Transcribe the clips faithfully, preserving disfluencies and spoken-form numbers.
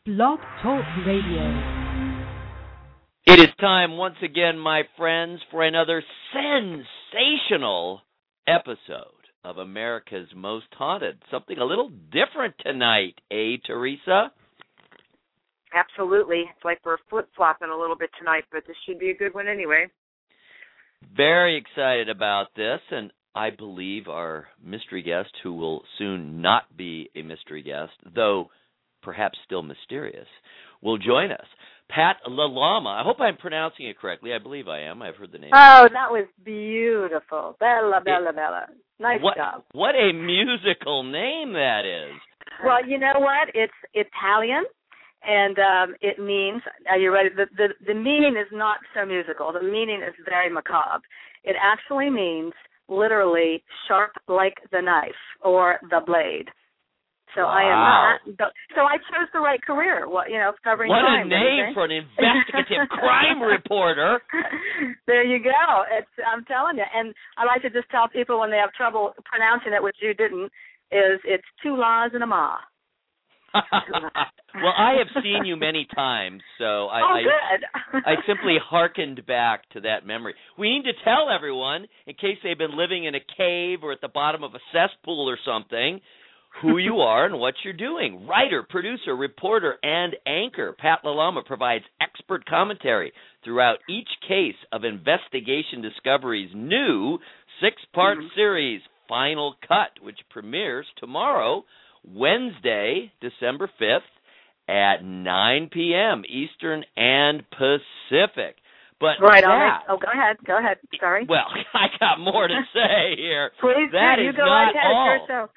Blog Talk Radio. It is time once again, my friends, for another sensational episode of America's Most Haunted. Something a little different tonight, eh, Teresa? Absolutely. It's like we're flip-flopping a little bit tonight, but this should be a good one anyway. Very excited about this, and I believe our mystery guest, who will soon not be a mystery guest, though perhaps still mysterious, will join us. Pat LaLama. I hope I'm pronouncing it correctly. I believe I am. I've heard the name. Oh, that was beautiful. Bella, Bella, it, Bella. Nice what, job. What a musical name that is. Well, you know what? It's Italian, and um, it means, are you ready? The, the, the meaning is not so musical. The meaning is very macabre. It actually means literally sharp like the knife or the blade. So wow. I am not. So I chose the right career. What you know, covering what crime. What a name for an investigative crime reporter. There you go. It's I'm telling you. And I like to just tell people when they have trouble pronouncing it, which you didn't, is it's two laws and a ma. Well, I have seen you many times, so I, oh, I, good. I simply hearkened back to that memory. We need to tell everyone, in case they've been living in a cave or at the bottom of a cesspool or something, who you are and what you're doing. Writer, producer, reporter, and anchor, Pat LaLama provides expert commentary throughout each case of Investigation Discovery's new six-part mm-hmm. series, Final Cut, which premieres tomorrow, Wednesday, December fifth, at nine p.m. Eastern and Pacific. But right that, on it. Oh, go ahead. Go ahead. Sorry. Well, I got more to say here. Please that do. is You go not right ahead. all. It's your show.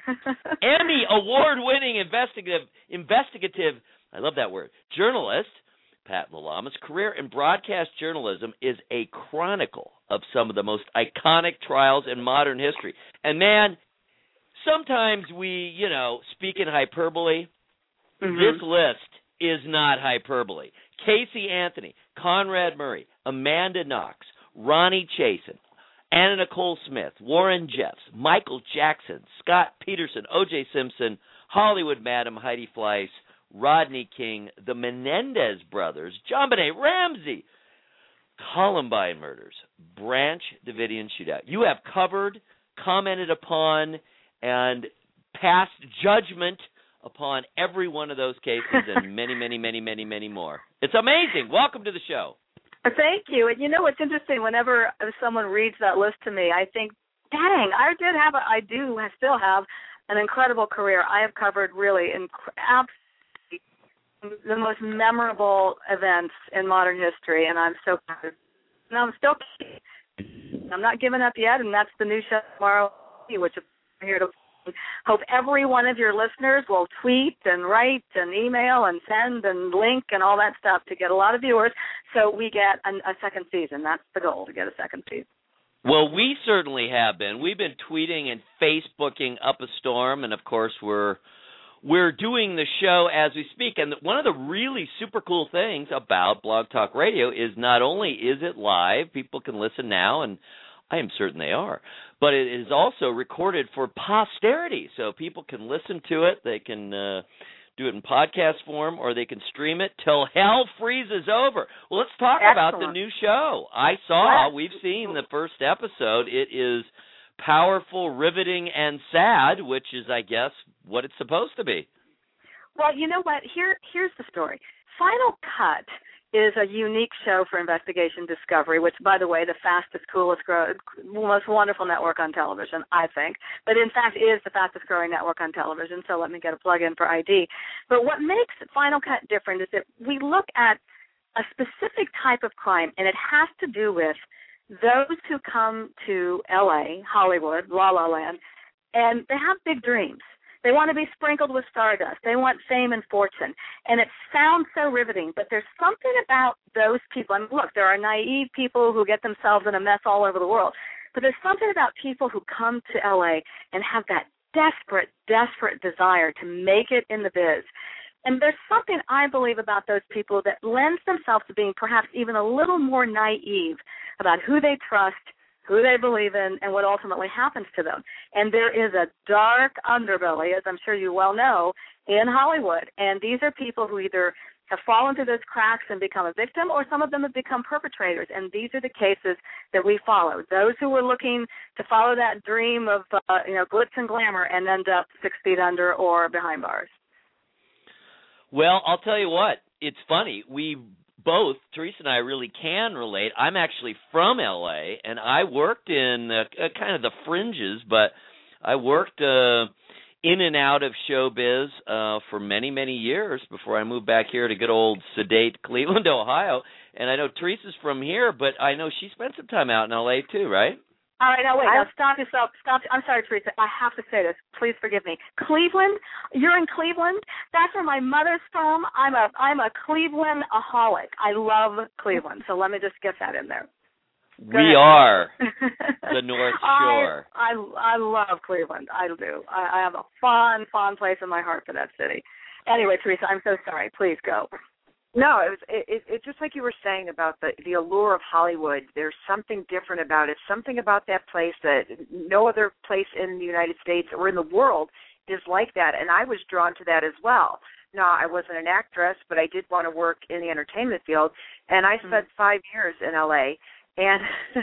Emmy award-winning investigative, investigative, I love that word, journalist, Pat LaLama's career in broadcast journalism is a chronicle of some of the most iconic trials in modern history. And man, sometimes we, you know, speak in hyperbole. Mm-hmm. This list is not hyperbole. Casey Anthony, Conrad Murray, Amanda Knox, Ronnie Chasen, Anna Nicole Smith, Warren Jeffs, Michael Jackson, Scott Peterson, O J Simpson, Hollywood Madam Heidi Fleiss, Rodney King, the Menendez brothers, JonBenet Ramsey, Columbine murders, Branch Davidian shootout. You have covered, commented upon, and passed judgment upon every one of those cases and many, many, many, many, many more. It's amazing. Welcome to the show. Thank you. And you know what's interesting? Whenever someone reads that list to me, I think, dang, I did have, a, I do, I still have an incredible career. I have covered really inc- absolutely the most memorable events in modern history, and I'm so proud. And I'm still, I'm not giving up yet, and that's the new show tomorrow, which is here to. Hope every one of your listeners will tweet and write and email and send and link and all that stuff to get a lot of viewers so we get a, a second season. That's the goal, to get a second season. Well, we certainly have been. We've been tweeting and Facebooking up a storm, and, of course, we're we're doing the show as we speak. And one of the really super cool things about Blog Talk Radio is not only is it live, people can listen now, and I am certain they are, but it is also recorded for posterity, so people can listen to it. They can uh, do it in podcast form, or they can stream it till hell freezes over. Well, let's talk Excellent. about the new show. I saw, we've seen the first episode. It is powerful, riveting, and sad, which is, I guess, what it's supposed to be. Well, you know what? Here, here's the story. Final Cut is a unique show for Investigation Discovery, which, by the way, the fastest, coolest, grow, most wonderful network on television, I think. But, in fact, is the fastest-growing network on television, so let me get a plug-in for I D. But what makes Final Cut different is that we look at a specific type of crime, and it has to do with those who come to L A, Hollywood, La La Land, and they have big dreams. They want to be sprinkled with stardust. They want fame and fortune. And it sounds so riveting, but there's something about those people. I mean, look, there are naive people who get themselves in a mess all over the world. But there's something about people who come to L A and have that desperate, desperate desire to make it in the biz. And there's something, I believe, about those people that lends themselves to being perhaps even a little more naive about who they trust, who they believe in, and what ultimately happens to them. And there is a dark underbelly, as I'm sure you well know, in Hollywood. And these are people who either have fallen through those cracks and become a victim, or some of them have become perpetrators. And these are the cases that we follow. Those who were looking to follow that dream of, uh, you know, glitz and glamour and end up six feet under or behind bars. Well, I'll tell you what, it's funny. We both, Teresa and I, really can relate. I'm actually from L A, and I worked in uh, kind of the fringes, but I worked uh, in and out of showbiz uh, for many, many years before I moved back here to good old sedate Cleveland, Ohio. And I know Teresa's from here, but I know she spent some time out in L A too, right? All right, now wait, I, now stop yourself. Stop. I'm sorry, Teresa. I have to say this. Please forgive me. Cleveland? You're in Cleveland? That's where my mother's from. I'm a I'm a Cleveland-aholic. I love Cleveland, so let me just get that in there. Go we ahead. are the North Shore. I, I I love Cleveland. I do. I, I have a fond, fond place in my heart for that city. Anyway, Teresa, I'm so sorry. Please go. No, it was it, it just like you were saying about the the allure of Hollywood. There's something different about it. Something about that place that no other place in the United States or in the world is like that. And I was drawn to that as well. No, I wasn't an actress, but I did want to work in the entertainment field. And I spent mm-hmm. five years in L A. And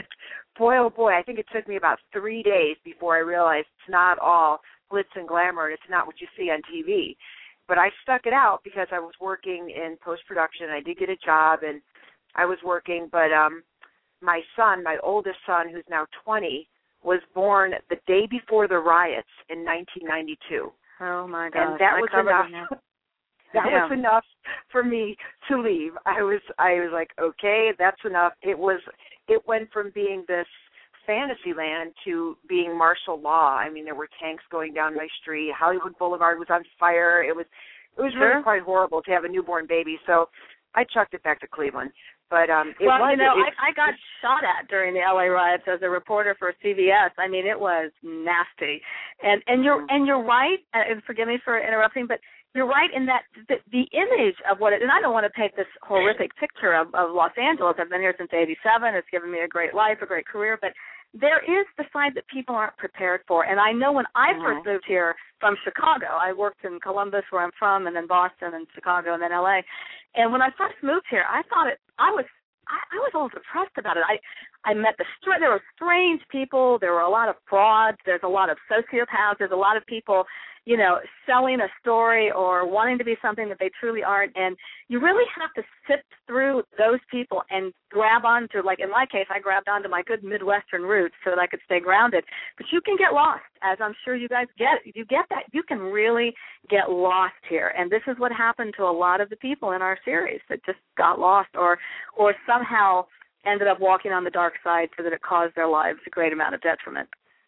boy, oh boy, I think it took me about three days before I realized it's not all glitz and glamour, and it's not what you see on T V. But I stuck it out because I was working in post-production. I did get a job, and I was working. But um, my son, my oldest son, who's now twenty, was born the day before the riots in nineteen ninety-two. Oh, my God. And that I was enough. That yeah. was enough for me to leave. I was, I was like, okay, that's enough. It was, it went from being this fantasy land to being martial law. I mean, there were tanks going down my street. Hollywood Boulevard was on fire. It was, it was sure. really quite horrible to have a newborn baby. So I chucked it back to Cleveland. But um, it well, was, you know, it, I, I got shot at during the L A riots as a reporter for C B S. I mean, it was nasty. And and you're and you're right. And forgive me for interrupting, but you're right in that the, the image of what it. And I don't want to paint this horrific picture of, of Los Angeles. I've been here since eighty-seven. It's given me a great life, a great career, but there is the side that people aren't prepared for. And I know when I mm-hmm. first moved here from Chicago, I worked in Columbus, where I'm from, and then Boston and Chicago and then L A. And when I first moved here, I thought it, I was, I, I was a little depressed about it. I, I met the, there were strange people. There were a lot of frauds. There's a lot of sociopaths. There's a lot of people, you know, selling a story or wanting to be something that they truly aren't. And you really have to sift through those people and grab onto, like in my case, I grabbed onto my good Midwestern roots so that I could stay grounded. But you can get lost, as I'm sure you guys get. You get that. You can really get lost here. And this is what happened to a lot of the people in our series that just got lost or or somehow ended up walking on the dark side so that it caused their lives a great amount of detriment.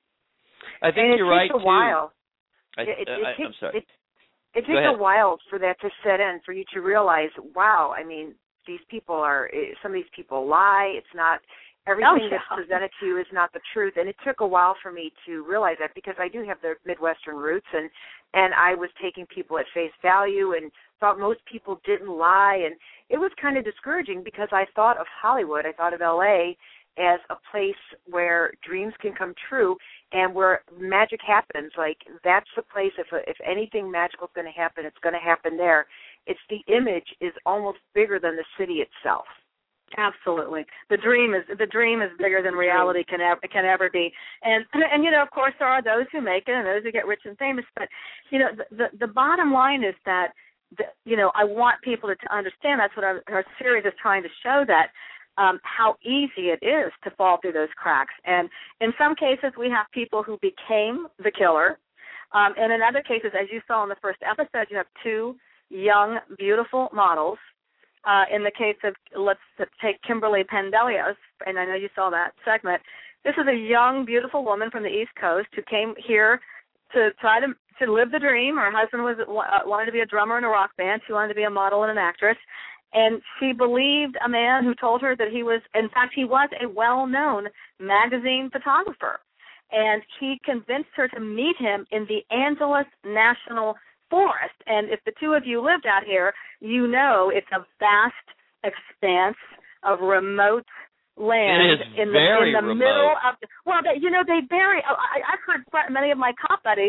I think and you're it right, takes a too. while. I, it, it, I, it I'm takes, sorry. It, it takes a while for that to set in, for you to realize, wow, I mean, these people are, some of these people lie. It's not, everything oh, yeah. that's presented to you is not the truth. And it took a while for me to realize that because I do have the Midwestern roots, and, and I was taking people at face value and thought most people didn't lie. And it was kind of discouraging because I thought of Hollywood, I thought of L A as a place where dreams can come true and where magic happens. Like, that's the place, if if anything magical is going to happen, it's going to happen there. It's the image is almost bigger than the city itself. Absolutely, the dream is the dream is bigger than reality can ever can ever be. And and you know, of course, there are those who make it and those who get rich and famous. But you know, the the, the bottom line is that the, you know, I want people to, to understand. That's what our, our series is trying to show, that. Um, how easy it is to fall through those cracks. And in some cases, we have people who became the killer. Um, and in other cases, as you saw in the first episode, you have two young, beautiful models. Uh, in the case of, let's take Kimberly Pendelios, and I know you saw that segment. This is a young, beautiful woman from the East Coast who came here to try to, to live the dream. Her husband was uh, wanted to be a drummer in a rock band. She wanted to be a model and an actress. And she believed a man who told her that he was, in fact, he was a well-known magazine photographer. And he convinced her to meet him in the Angeles National Forest. And if the two of you lived out here, you know it's a vast expanse of remote land in the, in the middle of, well, they, you know, they bury, I, I've heard many of my cop buddies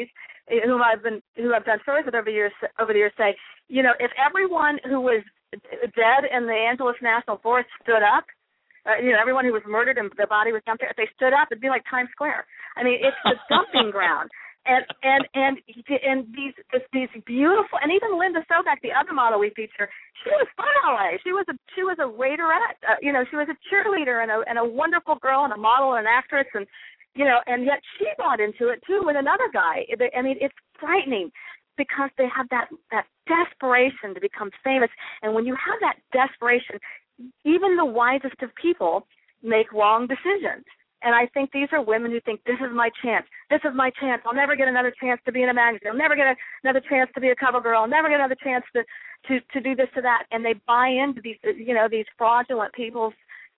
whom I've been, who I've done stories with over the years, over the years, say, you know, if everyone who was dead in the Angeles National Forest stood up, uh, you know, everyone who was murdered and their body was dumped there, if they stood up, it'd be like Times Square. I mean, it's the dumping ground. And and and and these these beautiful, and even Linda Stovak, the other model we feature, she was from L A. She was a she was a Raiderette. Uh, you know, she was a cheerleader and a and a wonderful girl and a model and an actress, and you know, and yet she bought into it too with another guy. I mean, it's frightening because they have that that desperation to become famous, and when you have that desperation, even the wisest of people make wrong decisions. And I think these are women who think, this is my chance. This is my chance. I'll never get another chance to be in a magazine. I'll never get a, another chance to be a cover girl. I'll never get another chance to, to, to do this, to that. And they buy into these, you know, these fraudulent people's,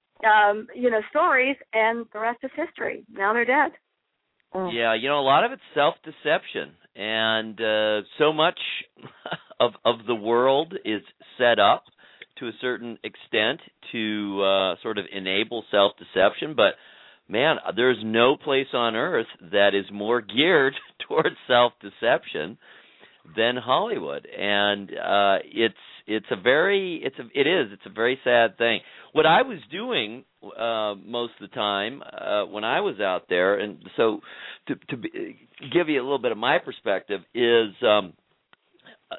um, you know, stories, and the rest is history. Now they're dead. Mm. Yeah, you know, a lot of it's self-deception. And uh, so much of of the world is set up to a certain extent to uh, sort of enable self-deception. But man, there's no place on earth that is more geared towards self-deception than Hollywood, and uh, it's it's a very it's a it is it's a very sad thing. What I was doing uh, most of the time uh, when I was out there, and so to, to be, give you a little bit of my perspective, is um, uh,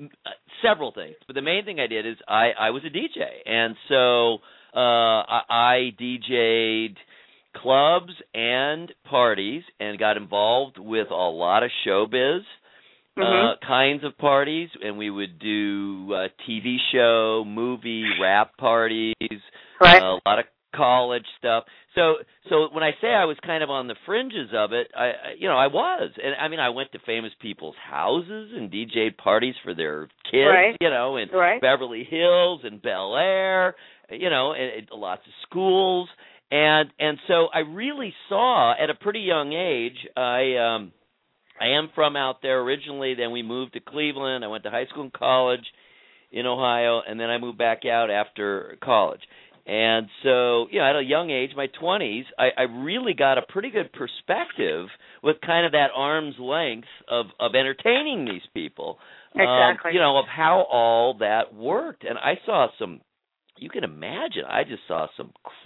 several things. But the main thing I did is I, I was a D J, and so uh, I, I D J'd clubs and parties and got involved with a lot of showbiz uh, mm-hmm. kinds of parties, and we would do uh, T V show, movie, rap parties, right. uh, a lot of college stuff. So, so when I say I was kind of on the fringes of it, I, I you know, I was, and I mean, I went to famous people's houses and D J'd parties for their kids, right. you know, in right. Beverly Hills and Bel Air, you know, and, and lots of schools. And and so I really saw at a pretty young age. I um, I am from out there originally. Then we moved to Cleveland. I went to high school and college in Ohio, and then I moved back out after college. And so, you know, at a young age, my twenties, I, I really got a pretty good perspective with kind of that arm's length of, of entertaining these people. Exactly. Um, you know, of how all that worked. And I saw some. You can imagine, I just saw some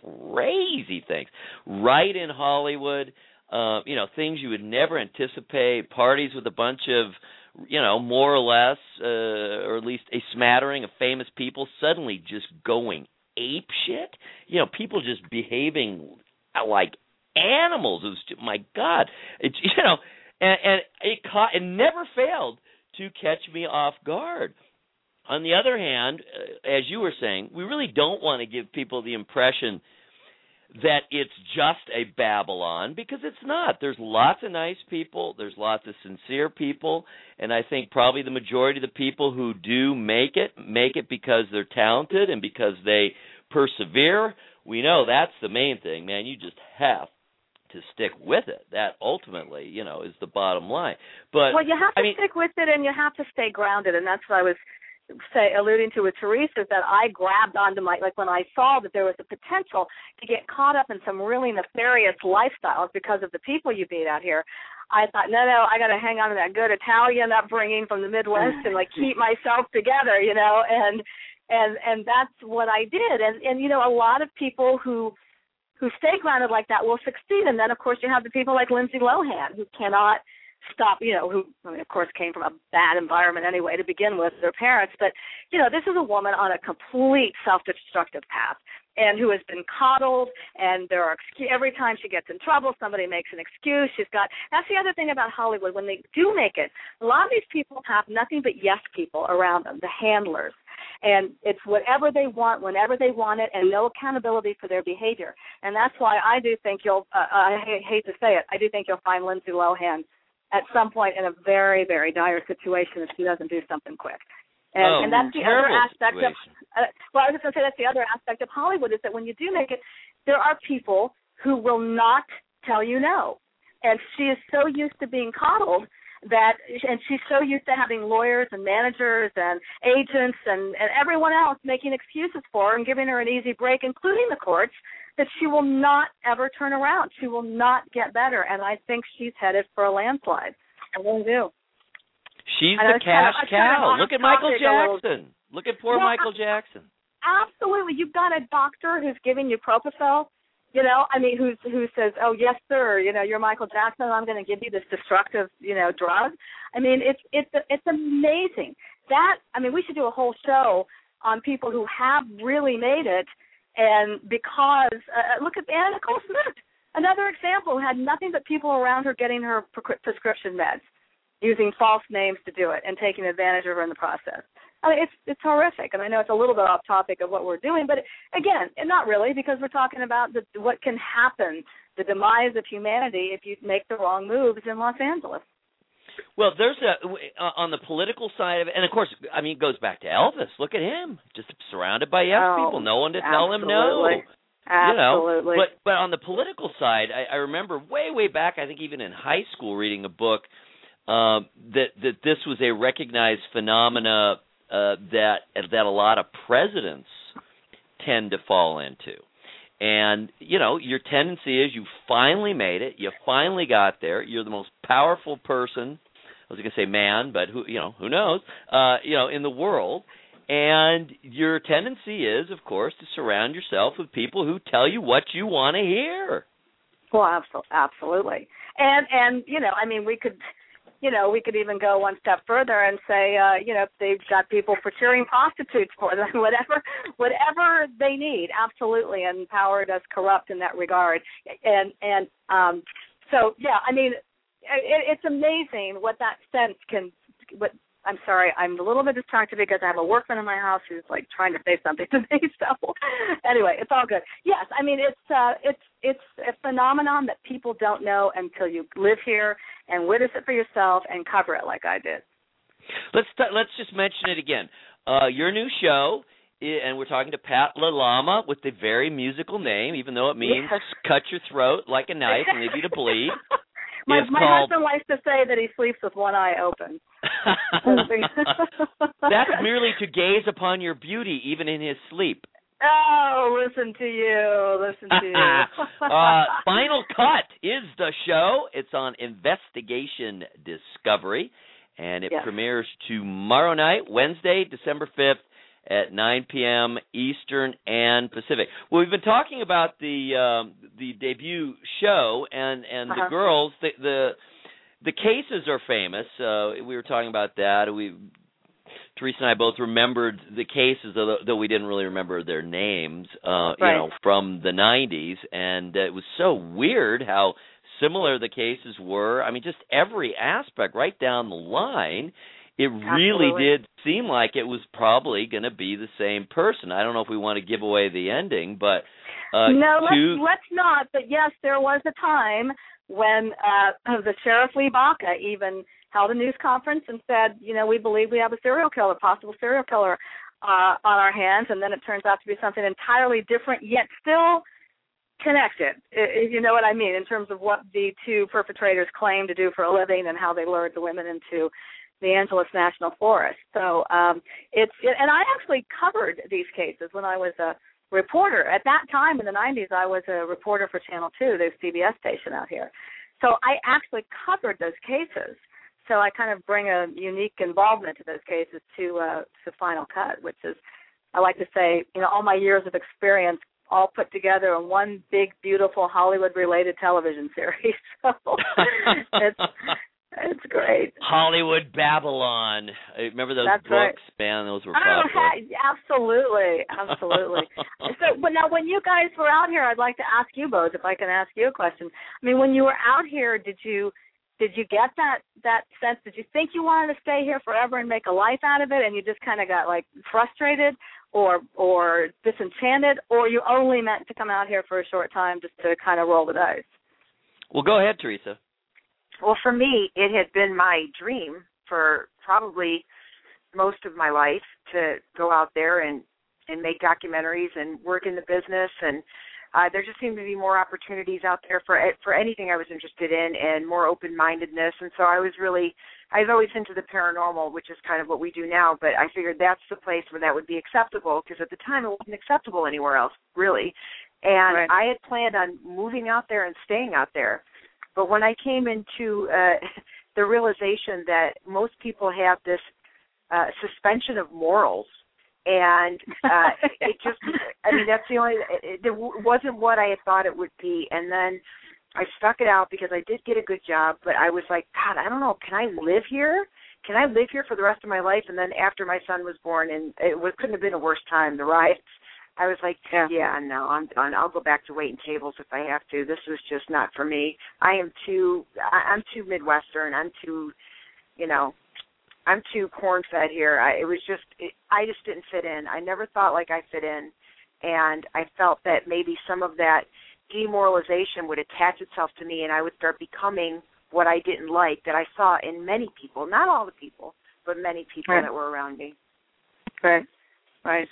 crazy things right in Hollywood, uh, you know, things you would never anticipate, parties with a bunch of, you know, more or less, uh, or at least a smattering of famous people suddenly just going ape shit. You know, people just behaving like animals. It was just, my God. It's, you know, and, and it, caught, it never failed to catch me off guard. On the other hand, as you were saying, we really don't want to give people the impression that it's just a Babylon, because it's not. There's lots of nice people. There's lots of sincere people. And I think probably the majority of the people who do make it, make it because they're talented and because they persevere. We know that's the main thing, man. You just have to stick with it. That ultimately, you know, is the bottom line. But well, you have to I mean, stick with it, and you have to stay grounded, and that's what I was say alluding to with Teresa, that I grabbed onto my, like when I saw that there was a potential to get caught up in some really nefarious lifestyles because of the people you meet out here, I thought, no, no, I got to hang on to that good Italian upbringing from the Midwest and like keep myself together, you know, and and and that's what I did. And and you know, a lot of people who who stay grounded like that will succeed. And then of course you have the people like Lindsay Lohan who cannot stop, you know, who, I mean, of course, came from a bad environment anyway to begin with, their parents. But, you know, this is a woman on a complete self-destructive path and who has been coddled, and there are excu- every time she gets in trouble, somebody makes an excuse. She's got, that's the other thing about Hollywood. When they do make it, a lot of these people have nothing but yes people around them, the handlers. And it's whatever they want, whenever they want it, and no accountability for their behavior. And that's why I do think you'll, uh, I hate to say it, I do think you'll find Lindsay Lohan at some point in a very, very dire situation if she doesn't do something quick. And, oh, and that's the other aspect situation. of, uh, well, I was just going to say that's the other aspect of Hollywood is that when you do make it, there are people who will not tell you no. And she is so used to being coddled that, and she's so used to having lawyers and managers and agents and, and everyone else making excuses for her and giving her an easy break, including the courts, that she will not ever turn around. She will not get better, and I think she's headed for a landslide. I really do. She's the cash kind of, cow. kind of Look at Michael Jackson. Little... Look at poor well, Michael Jackson. Absolutely. You've got a doctor who's giving you Propofol, you know, I mean, who's, who says, oh, yes, sir, you know, you're Michael Jackson, and I'm going to give you this destructive, you know, drug. I mean, it's it's it's amazing. That, I mean, we should do a whole show on people who have really made it, and because, uh, look at Anna Nicole Smith, another example, who had nothing but people around her getting her pre- prescription meds, using false names to do it, and taking advantage of her in the process. I mean, it's it's horrific, and I know it's a little bit off topic of what we're doing, but again, not really, because we're talking about the, what can happen, the demise of humanity if you make the wrong moves in Los Angeles. Well, there's a uh, on the political side of it, and of course, I mean, it goes back to Elvis. Look at him, just surrounded by yes oh, people, no one to absolutely. tell him no. Absolutely. You know, but but on the political side, I, I remember way way back, I think even in high school, reading a book um, that that this was a recognized phenomena uh, that that a lot of presidents tend to fall into. And, you know, your tendency is you finally made it. You finally got there. You're the most powerful person. I was going to say man, but who, you know, who knows, uh, you know, in the world. And your tendency is, of course, to surround yourself with people who tell you what you want to hear. Well, absolutely. And, and you know, I mean, we could, you know, we could even go one step further and say, uh, you know, they've got people procuring prostitutes for them, whatever, whatever they need, absolutely. And power does corrupt in that regard. And, and um, so, yeah, I mean, it, it's amazing what that sense can, what, I'm sorry, I'm a little bit distracted because I have a workman in my house who's like trying to say something to me. So anyway, it's all good. Yes, I mean it's uh, it's it's a phenomenon that people don't know until you live here and witness it for yourself and cover it like I did. Let's t- let's just mention it again. Uh, your new show, and we're talking to Pat LaLama with the very musical name, even though it means yes. cut your throat like a knife and leave you to bleed. My, my called... husband likes to say that he sleeps with one eye open. That's merely to gaze upon your beauty, even in his sleep. Oh, listen to you, listen to you. uh, Final Cut is the show. It's on Investigation Discovery, and it yes. premieres tomorrow night, Wednesday, December fifth, at nine p.m. Eastern and Pacific. Well, we've been talking about the um, the debut show, and, and uh-huh. the girls, the, the the cases are famous. Uh, we were talking about that. We, Teresa and I both remembered the cases, though, though we didn't really remember their names, uh, right. you know, from the nineties. And uh, it was so weird how similar the cases were. I mean, just every aspect right down the line. It really Absolutely. did seem like it was probably going to be the same person. I don't know if we want to give away the ending, but uh, no, two... let's, let's not. But yes, there was a time when uh, the Sheriff Lee Baca even held a news conference and said, you know, we believe we have a serial killer, possible serial killer uh, on our hands, and then it turns out to be something entirely different, yet still connected, if you know what I mean, in terms of what the two perpetrators claim to do for a living and how they lured the women into the Angeles National Forest. So um, it's, it, and I actually covered these cases when I was a reporter. At that time in the nineties, I was a reporter for Channel two, the C B S station out here. So I actually covered those cases. So I kind of bring a unique involvement to those cases to uh, to Final Cut, which is, I like to say, you know, all my years of experience all put together in one big, beautiful Hollywood-related television series. So it's it's great. Hollywood Babylon. Remember those That's books? Right. Man, those were oh, popular. Absolutely, absolutely. So, but now, when you guys were out here, I'd like to ask you both, if I can ask you a question. I mean, when you were out here, did you did you get that that sense? Did you think you wanted to stay here forever and make a life out of it, and you just kind of got like frustrated or or disenchanted, or you only meant to come out here for a short time just to kind of roll the dice? Well, go ahead, Teresa. Well, for me, it had been my dream for probably most of my life to go out there and, and make documentaries and work in the business. And uh, there just seemed to be more opportunities out there for for anything I was interested in, and more open-mindedness. And so I was really, I was always into the paranormal, which is kind of what we do now, but I figured that's the place where that would be acceptable, because at the time it wasn't acceptable anywhere else, really. And right. I had planned on moving out there and staying out there. But when I came into uh, the realization that most people have this uh, suspension of morals. And uh, it just, I mean, that's the only, it, it wasn't what I had thought it would be. And then I stuck it out because I did get a good job, but I was like, God, I don't know, can I live here? Can I live here for the rest of my life? And then after my son was born, and it was, couldn't have been a worse time, the riots, I was like, yeah, yeah no, I'm done. I'll go back to waiting tables if I have to. This was just not for me. I am too, I, I'm too Midwestern. I'm too, you know, I'm too corn-fed here. I, it was just, it, I just didn't fit in. I never thought like I fit in, and I felt that maybe some of that demoralization would attach itself to me, and I would start becoming what I didn't like that I saw in many people, not all the people, but many people right. that were around me. Right, right.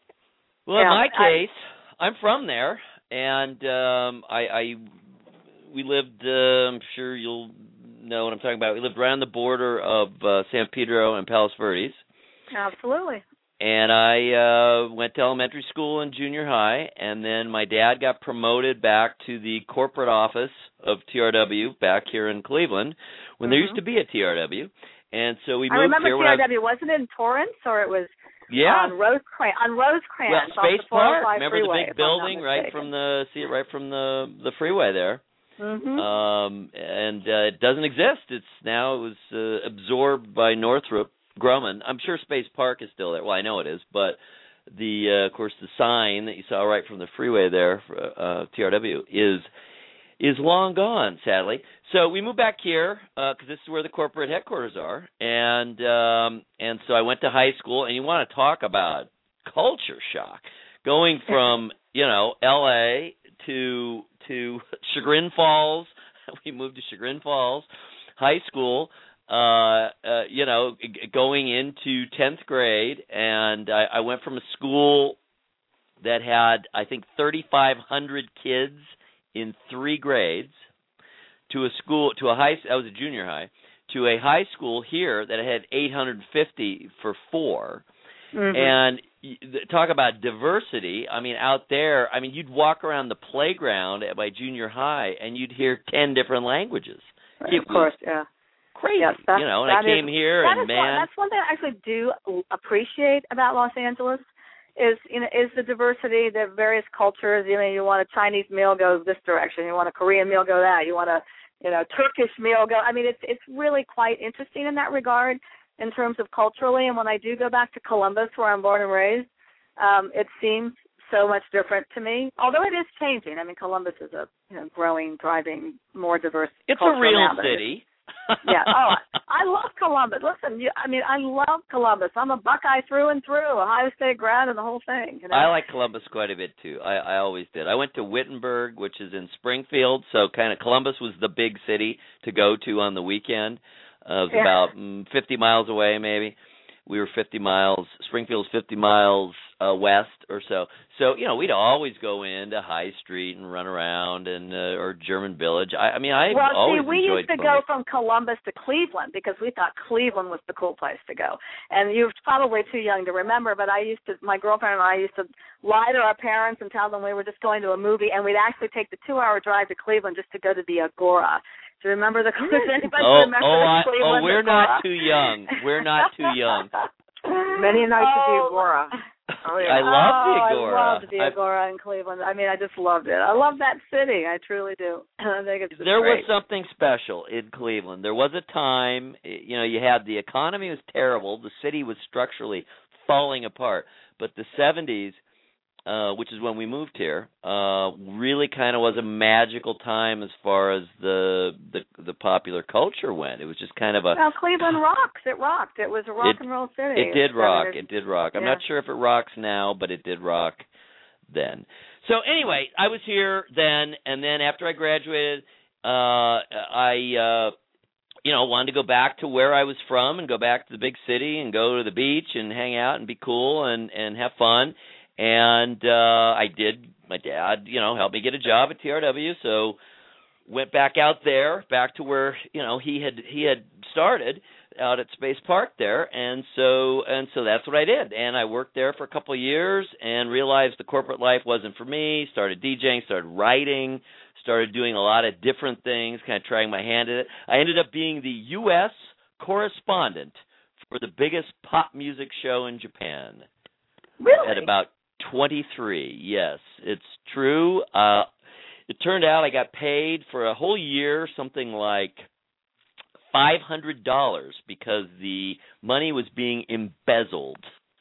Well, yeah, in my case, I, I'm from there, and um, I, I we lived, uh, I'm sure you'll know what I'm talking about. We lived right on the border of uh, San Pedro and Palos Verdes. Absolutely. And I uh, went to elementary school and junior high, and then my dad got promoted back to the corporate office of T R W back here in Cleveland when mm-hmm. there used to be a T R W. And so we moved I remember here T R W. I was... Wasn't it in Torrance, or it was yeah. on Rosecrans? On Rosecrans, well, Space Park. Remember freeway, the big building right from the see it right from the the freeway there. Mm-hmm. Um, and uh, it doesn't exist. It's now it was uh, absorbed by Northrop Grumman. I'm sure Space Park is still there. Well, I know it is, but the uh, of course the sign that you saw right from the freeway there, for, uh, T R W, is is long gone, sadly. So we moved back here because uh, this is where the corporate headquarters are, and um, and so I went to high school. And you want to talk about culture shock, going from you know L A to to Chagrin Falls. We moved to Chagrin Falls High School. Uh, uh, you know, g- going into tenth grade, and I, I went from a school that had, I think, thirty-five hundred kids in three grades to a school, to a high, I was a junior high, to a high school here that had eight hundred fifty for four. Mm-hmm. And talk about diversity. I mean, out there, I mean, you'd walk around the playground at my junior high, and you'd hear ten different languages. Right, of course, yeah. Crazy, yes, you know, and I came is, here, that and is man. One, that's one thing I actually do appreciate about Los Angeles is, you know, is the diversity, the various cultures. You know, you want a Chinese meal, go this direction. You want a Korean meal, go that. You want a, you know, Turkish meal, go. I mean, it's it's really quite interesting in that regard in terms of culturally. And when I do go back to Columbus, where I'm born and raised, um, it seems so much different to me. Although it is changing. I mean, Columbus is a you know, growing, thriving, more diverse. It's a real city. yeah. Oh, I love Columbus. Listen, you, I mean, I love Columbus. I'm a Buckeye through and through, Ohio State grad and the whole thing. You know? I like Columbus quite a bit, too. I, I always did. I went to Wittenberg, which is in Springfield, so kind of Columbus was the big city to go to on the weekend. Uh, it was yeah. about mm, fifty miles away, maybe. We were fifty miles. Springfield's fifty miles uh, west or so. So, you know, we'd always go into High Street and run around, and uh, or German Village. I, I mean, I well, always see, we enjoyed used to Columbus. go from Columbus to Cleveland because we thought Cleveland was the cool place to go. And you're probably too young to remember, but I used to, my girlfriend and I used to lie to our parents and tell them we were just going to a movie, and we'd actually take the two-hour drive to Cleveland just to go to the Agora. Do you remember the? Does anybody oh, remember oh, the I, Cleveland oh, we're Agora? not too young. We're not too young. Many nights oh, at the Agora. Oh, yeah. I love the oh, Agora. I loved the Agora in Cleveland. I mean, I just loved it. I love that city. I truly do. I think it's There great. was something special in Cleveland. There was a time, you know, you had the economy was terrible. The city was structurally falling apart. But the seventies, uh, which is when we moved here, uh, really kind of was a magical time as far as the, the the popular culture went. It was just kind of a... Well, Cleveland rocks. It rocked. It was a rock it, and roll city. It did rock. It did rock. I'm yeah. not sure if it rocks now, but it did rock then. So anyway, I was here then, and then after I graduated, uh, I... Uh, you know, wanted to go back to where I was from and go back to the big city and go to the beach and hang out and be cool and, and have fun. And uh, I did. My dad, you know, helped me get a job at T R W, so went back out there, back to where, you know, he had he had started. out at Space Park there, and so and so that's what I did. And I worked there for a couple of years and realized the corporate life wasn't for me. Started DJing, started writing, started doing a lot of different things, kind of trying my hand at it. I ended up being the U S correspondent for the biggest pop music show in Japan. Really? At about twenty-three. Yes, it's true. Uh, it turned out I got paid for a whole year, something like five hundred dollars, because the money was being embezzled.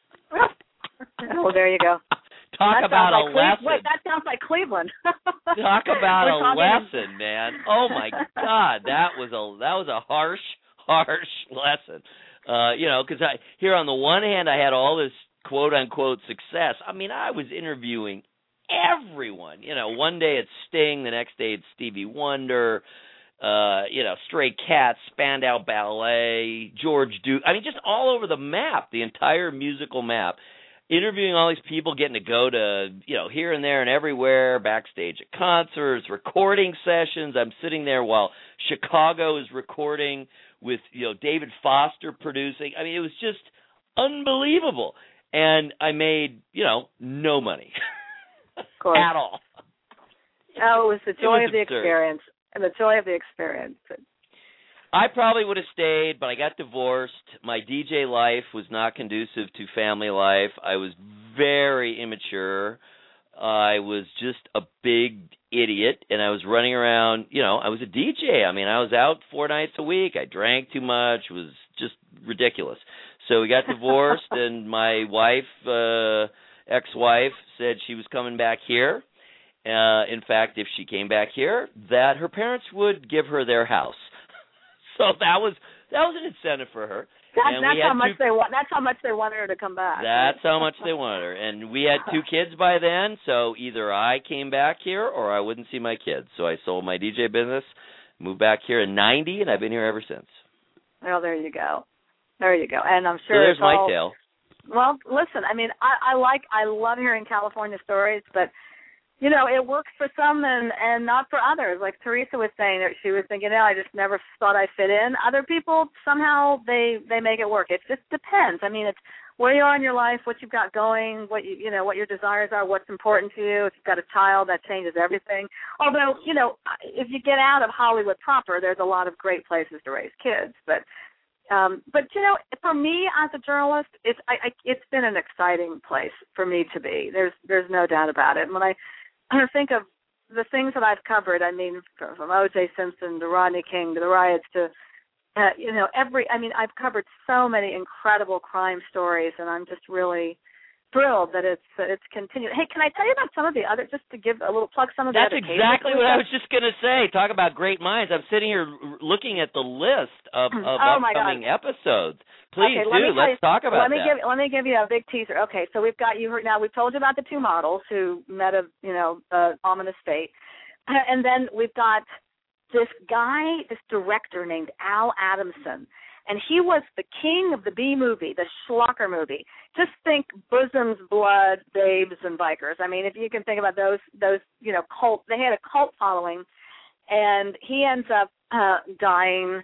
Oh, there you go. Talk that about a like lesson. Cle- Wait, that sounds like Cleveland. Talk about a talking... lesson, man. Oh my God, that was a that was a harsh, harsh lesson. Uh, you know, because I here on the one hand I had all this quote unquote success. I mean, I was interviewing everyone. You know, one day it's Sting, the next day it's Stevie Wonder. Uh, you know, Stray Cats, Spandau Ballet, George Duke. I mean, just all over the map, the entire musical map. Interviewing all these people, getting to go to, you know, here and there and everywhere, backstage at concerts, recording sessions. I'm sitting there while Chicago is recording with, you know, David Foster producing. I mean, it was just unbelievable. And I made, you know, no money at all. Oh, it was the joy was of the absurd. experience. And the joy of the experience. I probably would have stayed, but I got divorced. My D J life was not conducive to family life. I was very immature. I was just a big idiot, and I was running around. You know, I was a D J. I mean, I was out four nights a week. I drank too much. It was just ridiculous. So we got divorced, and my wife, uh, ex-wife, said she was coming back here. Uh, in fact, if she came back here, that her parents would give her their house. So that was that was an incentive for her. That, and that's we how had much two, they want. That's how much they wanted her to come back. That's how much they wanted her, and we had two kids by then. So either I came back here or I wouldn't see my kids. So I sold my D J business, moved back here in ninety, and I've been here ever since. Well, there you go. There you go. And I'm So sure. there's it's my all, tale. Well, listen. I mean, I, I like, I love hearing California stories, but you know, it works for some and, and not for others. Like Teresa was saying, that she was thinking, oh, I just never thought I'd fit in. Other people, somehow, they, they make it work. It just depends. I mean, it's where you are in your life, what you've got going, what you, you know, what your desires are, what's important to you. If you've got a child, that changes everything. Although, you know, if you get out of Hollywood proper, there's a lot of great places to raise kids. But, um, but you know, for me as a journalist, it's I, I, it's been an exciting place for me to be. There's there's no doubt about it. And when I I think of the things that I've covered, I mean, from O J Simpson to Rodney King to the riots to, uh, you know, every, I mean, I've covered so many incredible crime stories, and I'm just really thrilled that it's uh, it's continued. Hey, can I tell you about some of the other, just to give a little plug, some of the That's other cases? exactly what I was just going to say. Talk about great minds. I'm sitting here looking at the list of, of oh upcoming God. episodes. Please okay, do. Let me Let's you, talk about let me that. Give, let me give you a big teaser. Okay, so we've got you heard, now. We've told you about the two models who met a you know uh, ominous fate, and then we've got this guy, this director named Al Adamson. And he was the king of the B movie, the schlocker movie. Just think bosoms, blood, babes, and bikers. I mean, if you can think about those, those you know, cult. They had a cult following, and he ends up uh, dying.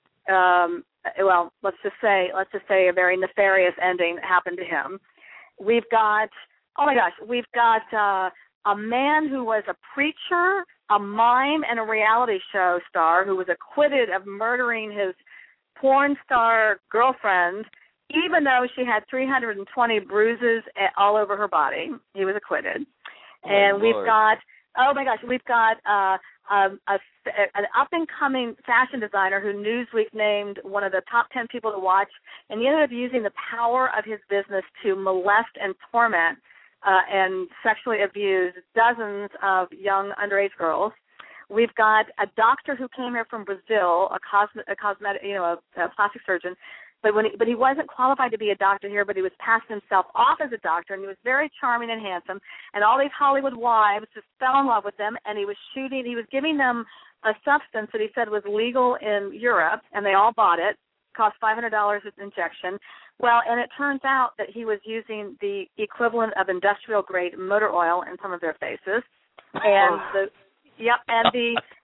Um, well, let's just say, let's just say a very nefarious ending happened to him. We've got, oh my gosh, we've got uh, a man who was a preacher, a mime, and a reality show star who was acquitted of murdering his porn star girlfriend, even though she had three hundred twenty bruises all over her body. He was acquitted. Oh, and Lord. we've got, oh my gosh, we've got uh, um, a, an up-and-coming fashion designer who Newsweek named one of the top ten people to watch, and he ended up using the power of his business to molest and torment uh, and sexually abuse dozens of young underage girls. We've got a doctor who came here from Brazil, a, cosme- a cosmetic, you know, a, a plastic surgeon, but when he, but he wasn't qualified to be a doctor here, but he was passing himself off as a doctor, and he was very charming and handsome, and all these Hollywood wives just fell in love with him, and he was shooting, he was giving them a substance that he said was legal in Europe, and they all bought it, cost five hundred dollars an injection. Well, and it turns out that he was using the equivalent of industrial-grade motor oil in some of their faces, and the Yep, and the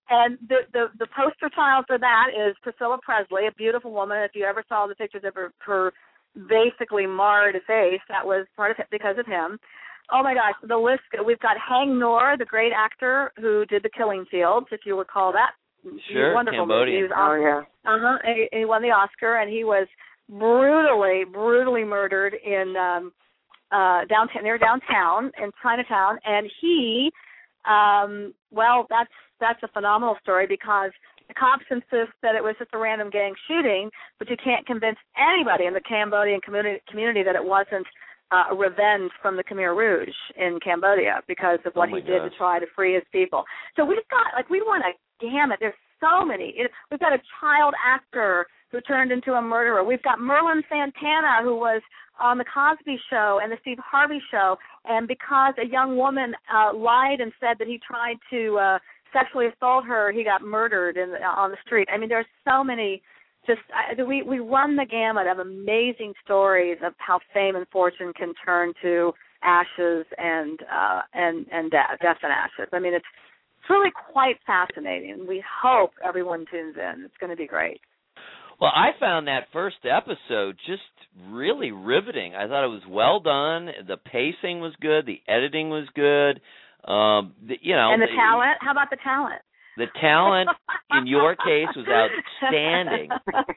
And the, the the poster child for that is Priscilla Presley, a beautiful woman. If you ever saw the pictures of her, her basically marred face, that was part of it because of him. Oh my gosh, the list. We've got Hang Nor, the great actor who did The Killing Fields, if you recall that. Sure, wonderful Cambodia. movie. Oh yeah. Uh huh. He, he won the Oscar, and he was brutally, brutally murdered in um, uh, downtown near downtown in Chinatown, and he. Um, well, that's that's a phenomenal story because the cops insist that it was just a random gang shooting, but you can't convince anybody in the Cambodian community, community that it wasn't uh, a revenge from the Khmer Rouge in Cambodia because of what oh he did gosh. to try to free his people. So we've got, like, we want a gamut. There's so many. It, we've got a child actor who turned into a murderer. We've got Merlin Santana, who was on the Cosby Show and the Steve Harvey Show, and because a young woman uh, lied and said that he tried to uh, sexually assault her, he got murdered in, on the street. I mean, there's so many. Just I, we we run the gamut of amazing stories of how fame and fortune can turn to ashes and uh, and and death, death and ashes. I mean, it's it's really quite fascinating. We hope everyone tunes in. It's going to be great. Well, I found that first episode just really riveting. I thought it was well done. The pacing was good. The editing was good. Um, the, you know, and the the, talent. How about the talent? The talent in your case was outstanding.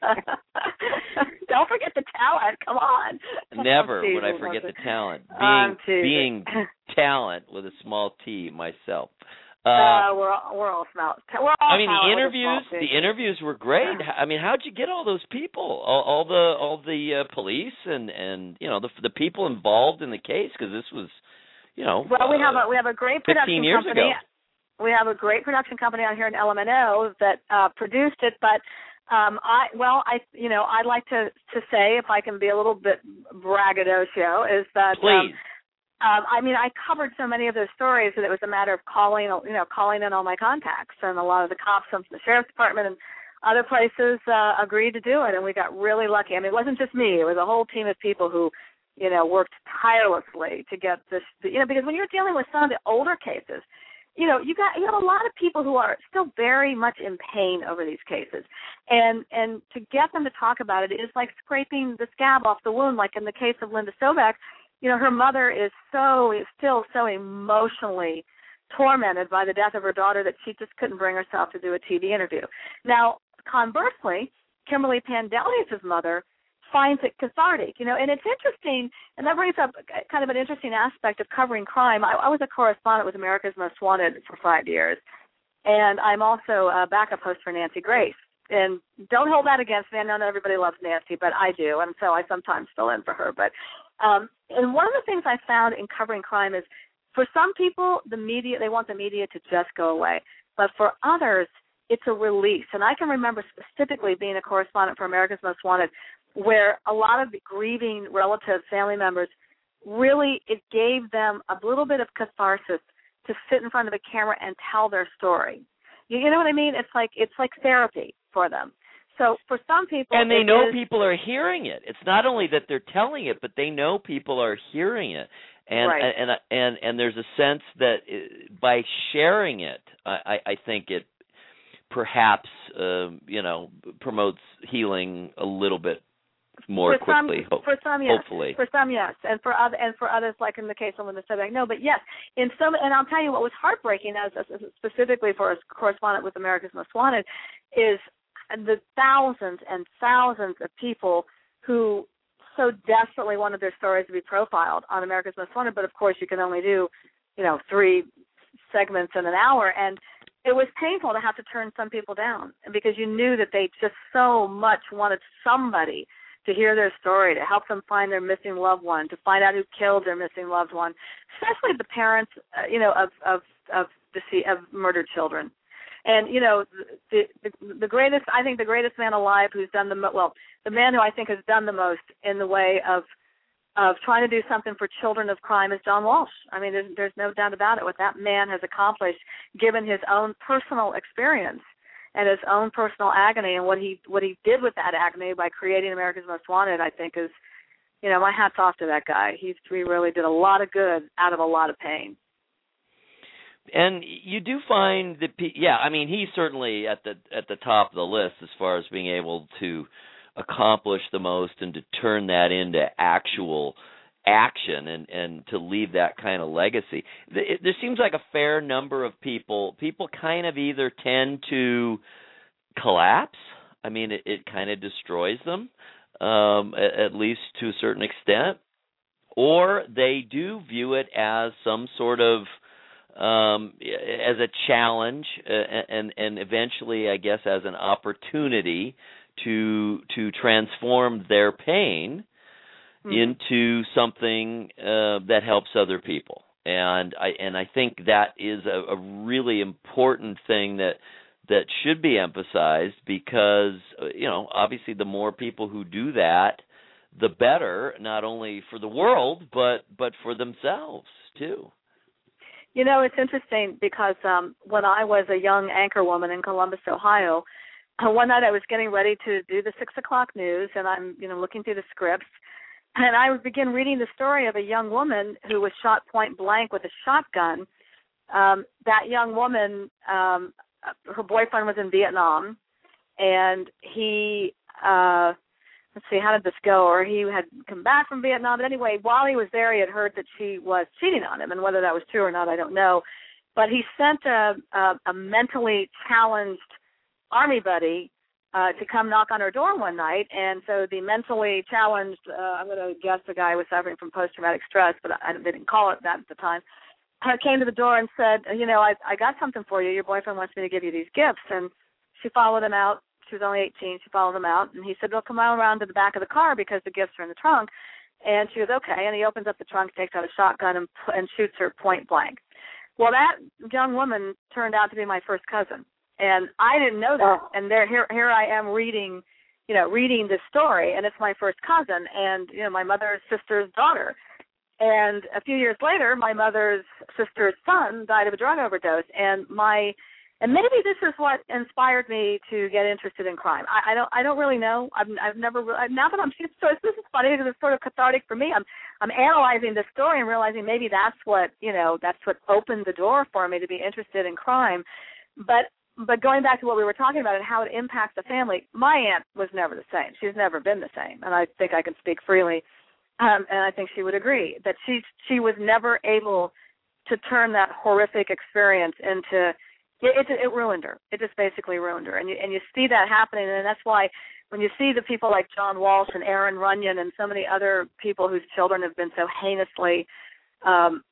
Don't forget the talent. Come on. Never would I forget the talent. Being being talent with a small T myself. Uh, uh, we're all, we're all smart. We're all I mean, the interviews, the interviews were great. I mean, how'd you get all those people, all, all the all the uh, police and, and you know the the people involved in the case? Because this was, you know, well, we uh, have a we have a great production fifteen years company. ago. We have a great production company out here in L M N O that uh, produced it, but um, I well, I you know, I'd like to to say, if I can be a little bit braggadocio, is that. Please. Um, Um, I mean, I covered so many of those stories that it was a matter of calling, you know, calling in all my contacts, and a lot of the cops from the sheriff's department and other places uh, agreed to do it, and we got really lucky. I mean, it wasn't just me; it was a whole team of people who, you know, worked tirelessly to get this. You know, because when you're dealing with some of the older cases, you know, you got you have a lot of people who are still very much in pain over these cases, and and to get them to talk about it is like scraping the scab off the wound. Like in the case of Linda Stovak. You know, her mother is so is still so emotionally tormented by the death of her daughter that she just couldn't bring herself to do a T V interview. Now, conversely, Kimberly Pandelius' mother finds it cathartic, you know, and it's interesting, and that brings up kind of an interesting aspect of covering crime. I, I was a correspondent with America's Most Wanted for five years, and I'm also a backup host for Nancy Grace. And don't hold that against me. I know not everybody loves Nancy, but I do, and so I sometimes fill in for her. But um, and one of the things I found in covering crime is, for some people, the media they want the media to just go away, but for others, it's a release. And I can remember specifically being a correspondent for America's Most Wanted, where a lot of the grieving relatives, family members, really it gave them a little bit of catharsis to sit in front of a camera and tell their story. You, you know what I mean? It's like it's like therapy for them. So for some people, and they it know is, people are hearing it. It's not only that they're telling it, but they know people are hearing it, and right. and, and and and there's a sense that by sharing it, I, I think it perhaps uh, you know promotes healing a little bit more for quickly. Some, ho- for some, yes. Hopefully, for some, yes, and for other and for others, like in the case of Linda Stovak, no. But yes, in some, and I'll tell you what was heartbreaking, as, as specifically for a correspondent with America's Most Wanted, is the thousands and thousands of people who so desperately wanted their stories to be profiled on America's Most Wanted, but of course you can only do, you know, three segments in an hour, and it was painful to have to turn some people down because you knew that they just so much wanted somebody to hear their story, to help them find their missing loved one, to find out who killed their missing loved one, especially the parents, uh, you know, of of of, dece- of murdered children. And, you know, the, the the greatest, I think the greatest man alive who's done the, mo- well, the man who I think has done the most in the way of of trying to do something for children of crime is John Walsh. I mean, there's, there's no doubt about it. What that man has accomplished, given his own personal experience and his own personal agony, and what he what he did with that agony by creating America's Most Wanted, I think is, you know, my hat's off to that guy. He's, he really did a lot of good out of a lot of pain. And you do find that, yeah, I mean, he's certainly at the at the top of the list as far as being able to accomplish the most and to turn that into actual action and, and to leave that kind of legacy. It, there seems like a fair number of people, people kind of either tend to collapse. I mean, it, it kind of destroys them, um, at, at least to a certain extent, or they do view it as some sort of Um, as a challenge, uh, and and eventually, I guess, as an opportunity to to transform their pain mm-hmm. into something uh, that helps other people. And I and I think that is a, a really important thing that that should be emphasized, because you know, obviously, the more people who do that, the better, not only for the world but but for themselves too. You know, it's interesting because um, when I was a young anchor woman in Columbus, Ohio, uh, one night I was getting ready to do the six o'clock news, and I'm, you know, looking through the scripts, and I would begin reading the story of a young woman who was shot point blank with a shotgun. Um, that young woman, um, her boyfriend was in Vietnam, and he. Uh, Let's see, how did this go? Or he had come back from Vietnam. But anyway, while he was there, he had heard that she was cheating on him. And whether that was true or not, I don't know. But he sent a, a, a mentally challenged Army buddy uh, to come knock on her door one night. And so the mentally challenged, uh, I'm going to guess the guy was suffering from post-traumatic stress, but I, they didn't call it that at the time, uh, came to the door and said, you know, I, I got something for you. Your boyfriend wants me to give you these gifts. And she followed him out. She was only eighteen. She followed him out, and he said, well, come on around to the back of the car because the gifts are in the trunk. And she was okay, and he opens up the trunk, takes out a shotgun, and, and shoots her point blank. Well, that young woman turned out to be my first cousin, and I didn't know that. Oh. And there, here, here I am reading, you know, reading this story, and it's my first cousin, and you know, my mother's sister's daughter. And a few years later, my mother's sister's son died of a drug overdose, and my And maybe this is what inspired me to get interested in crime. I, I don't, I don't really know. I've, I've never. Now that I'm, so this is funny because it's sort of cathartic for me. I'm, I'm analyzing this story and realizing maybe that's what, you know, that's what opened the door for me to be interested in crime. But, but going back to what we were talking about and how it impacts the family, my aunt was never the same. She's never been the same, and I think I can speak freely. Um, and I think she would agree that she, she was never able to turn that horrific experience into. It, it, it ruined her. It just basically ruined her. And you, and you see that happening, and that's why when you see the people like John Walsh and Aaron Runyon and so many other people whose children have been so heinously um,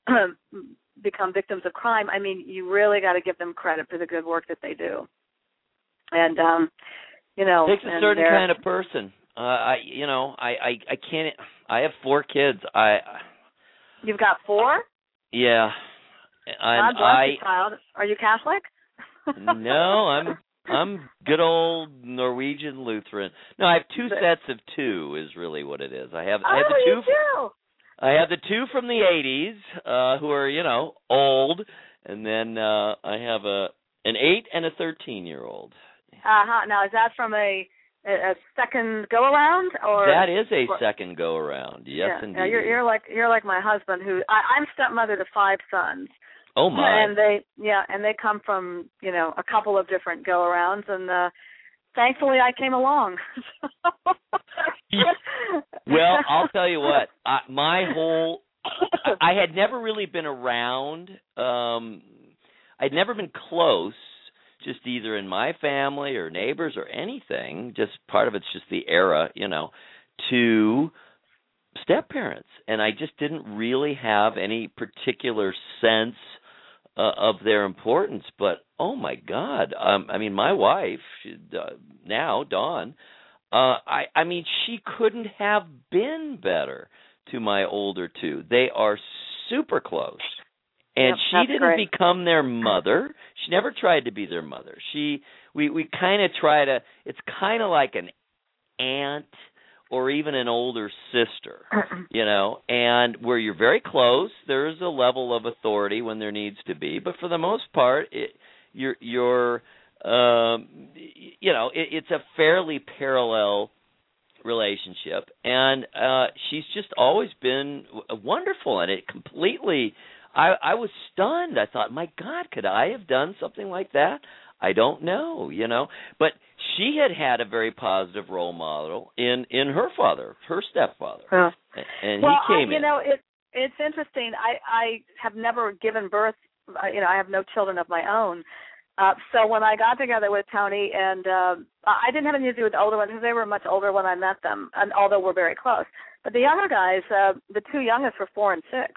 become victims of crime, I mean, you really got to give them credit for the good work that they do. And, um, you know. It takes a certain kind of person. Uh, I, you know, I, I, I can't, I have four kids. I. You've got four? Yeah. God bless you, child. Are you Catholic? No, I'm I'm good old Norwegian Lutheran. No, I have two sets of two is really what it is. I have oh, I have the two you do? I have the two from the eighties, uh, who are, you know, old, and then uh, I have a an eight and a thirteen year old. Uh-huh. Now is that from a a second go around, or that is a second go around? Yes, yeah. indeed. Now you're you're like you're like my husband, who I, I'm stepmother to five sons. Oh my! And they, yeah, and they come from, you know, a couple of different go-arounds, and uh, thankfully I came along. Well, I'll tell you what, I, my whole, I, I had never really been around. Um, I'd never been close, just either in my family or neighbors or anything. Just part of it's just the era, you know, to step-parents, and I just didn't really have any particular sense uh, of their importance. But oh my God, um, I mean, my wife she, uh, now, Dawn, uh, I, I mean, she couldn't have been better to my older two. They are super close, and yep, she didn't great. become their mother. She never tried to be their mother. She, we, we kind of try to. It's kind of like an aunt or even an older sister, you know, and where you're very close, there's a level of authority when there needs to be, but for the most part, it, you're, you're um, you know, it, it's a fairly parallel relationship, and uh, she's just always been wonderful, and it completely, I, I was stunned. I thought, my God, could I have done something like that? I don't know, you know. But she had had a very positive role model in, in her father, her stepfather. Uh, and well, he came I, you in. know, it, it's interesting. I, I have never given birth. You know, I have no children of my own. Uh, so when I got together with Tony, and uh, I didn't have anything to do with the older ones because they were much older when I met them, and although we're very close. But the younger guys, uh, the two youngest were four and six.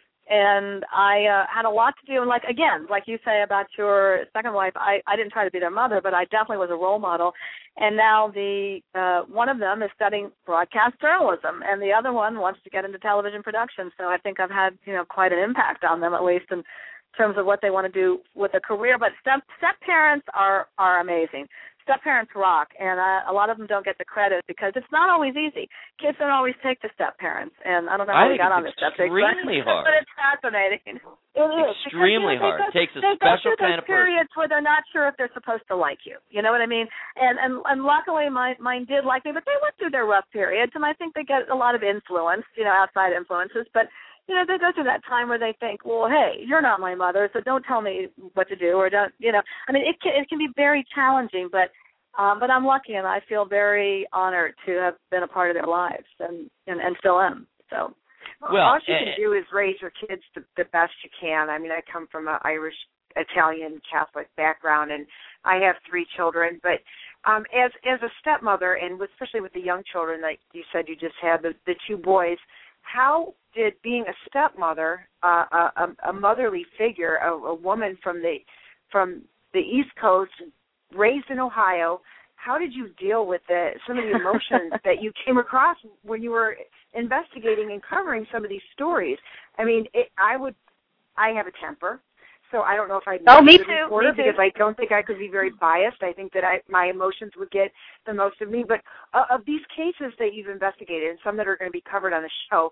And I uh, had a lot to do, and like, again, like you say about your second wife, I, I didn't try to be their mother, but I definitely was a role model. And now the uh, one of them is studying broadcast journalism, and the other one wants to get into television production. So I think I've had, you know, quite an impact on them, at least in terms of what they want to do with a career. But step, step parents are, are amazing. Step-parents rock, and uh, a lot of them don't get the credit because it's not always easy. Kids don't always take to step-parents, and I don't know how I we got on this subject, but, extremely hard. but it's fascinating. It is. Extremely because, you know, hard. Go, It takes a they special go through kind those of person. periods where they're not sure if they're supposed to like you. You know what I mean? And and, and luckily, my, mine did like me, but they went through their rough periods, and I think they get a lot of influence, you know, outside influences, but you know, they go through that time where they think, well, hey, you're not my mother, so don't tell me what to do, or don't, you know. I mean, it can, it can be very challenging, but Um, but I'm lucky, and I feel very honored to have been a part of their lives, and, and, and still am. So, well, all you uh, can do is raise your kids the, the best you can. I mean, I come from an Irish, Italian, Catholic background, and I have three children. But um, as as a stepmother, and especially with the young children, like you said, you just had the, the two boys. How did being a stepmother, uh, a, a motherly figure, a, a woman from the from the East Coast, raised in Ohio, how did you deal with the, some of the emotions that you came across when you were investigating and covering some of these stories? I mean, it, I would, I have a temper, so I don't know if I'd oh, me be a too, reporter me too. because I don't think I could be very biased. I think that I, my emotions would get the most of me. But uh, of these cases that you've investigated, and some that are going to be covered on the show,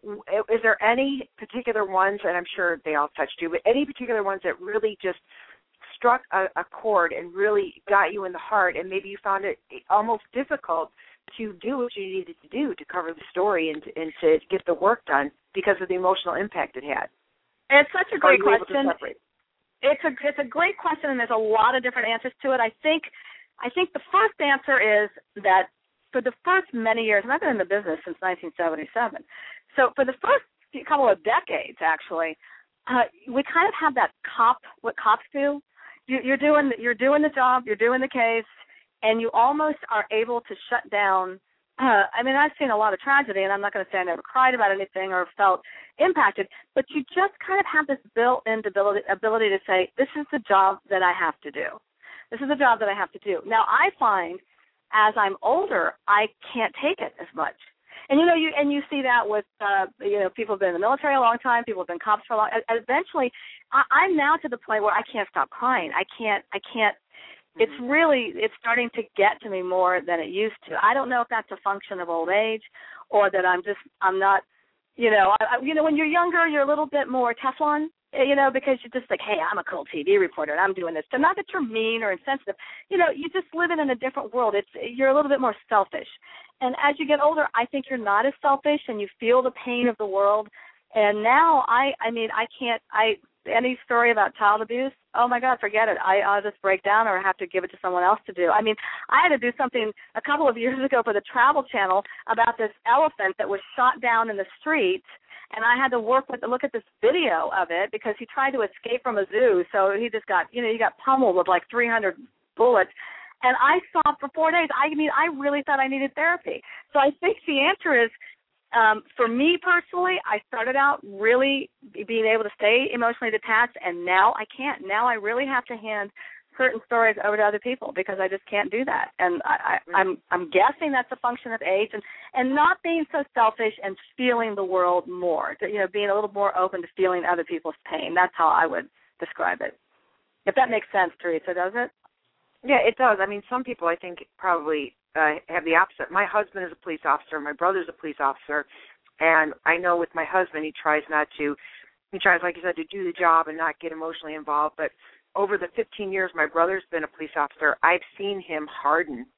is there any particular ones, and I'm sure they all touched you, but any particular ones that really just struck a, a chord and really got you in the heart, and maybe you found it almost difficult to do what you needed to do to cover the story and to, and to get the work done because of the emotional impact it had? It's such a great Are you able to question. separate? It's a it's a great question, and there's a lot of different answers to it. I think I think the first answer is that for the first many years, and I've been in the business since nineteen seventy-seven, so for the first couple of decades, actually, uh, we kind of have that cop, what cops do. You're doing you're doing the job, you're doing the case, and you almost are able to shut down. Uh, I mean, I've seen a lot of tragedy, and I'm not going to say I never cried about anything or felt impacted, but you just kind of have this built-in ability, ability to say, this is the job that I have to do. This is the job that I have to do. Now, I find as I'm older, I can't take it as much. And, you know, you and you see that with, uh, you know, people have been in the military a long time, people have been cops for a long time. Eventually, I, I'm now to the point where I can't stop crying. I can't, I can't, mm-hmm. It's really, it's starting to get to me more than it used to. I don't know if that's a function of old age or that I'm just, I'm not, you know, I, you know, when you're younger, you're a little bit more Teflon, you know, because you're just like, hey, I'm a cool T V reporter and I'm doing this. So not that you're mean or insensitive. You know, you just live in a different world. It's You're a little bit more selfish. And as you get older, I think you're not as selfish and you feel the pain of the world. And now, I, I mean, I can't, I, any story about child abuse, oh, my God, forget it. I, I'll just break down or have to give it to someone else to do. I mean, I had to do something a couple of years ago for the Travel Channel about this elephant that was shot down in the street. And I had to work with look at this video of it because he tried to escape from a zoo. So he just got, you know, he got pummeled with like three hundred bullets. And I stopped for four days. I mean, I really thought I needed therapy. So I think the answer is, um, for me personally, I started out really being able to stay emotionally detached, and now I can't. Now I really have to hand certain stories over to other people because I just can't do that. And I, I, I'm I'm guessing that's a function of age and, and not being so selfish and feeling the world more, you know, being a little more open to feeling other people's pain. That's how I would describe it. If that makes sense, Teresa, does it? Yeah, it does. I mean, some people, I think, probably uh, have the opposite. My husband is a police officer. My brother's a police officer. And I know with my husband, he tries not to, he tries, like you said, to do the job and not get emotionally involved. But over the fifteen years my brother's been a police officer, I've seen him harden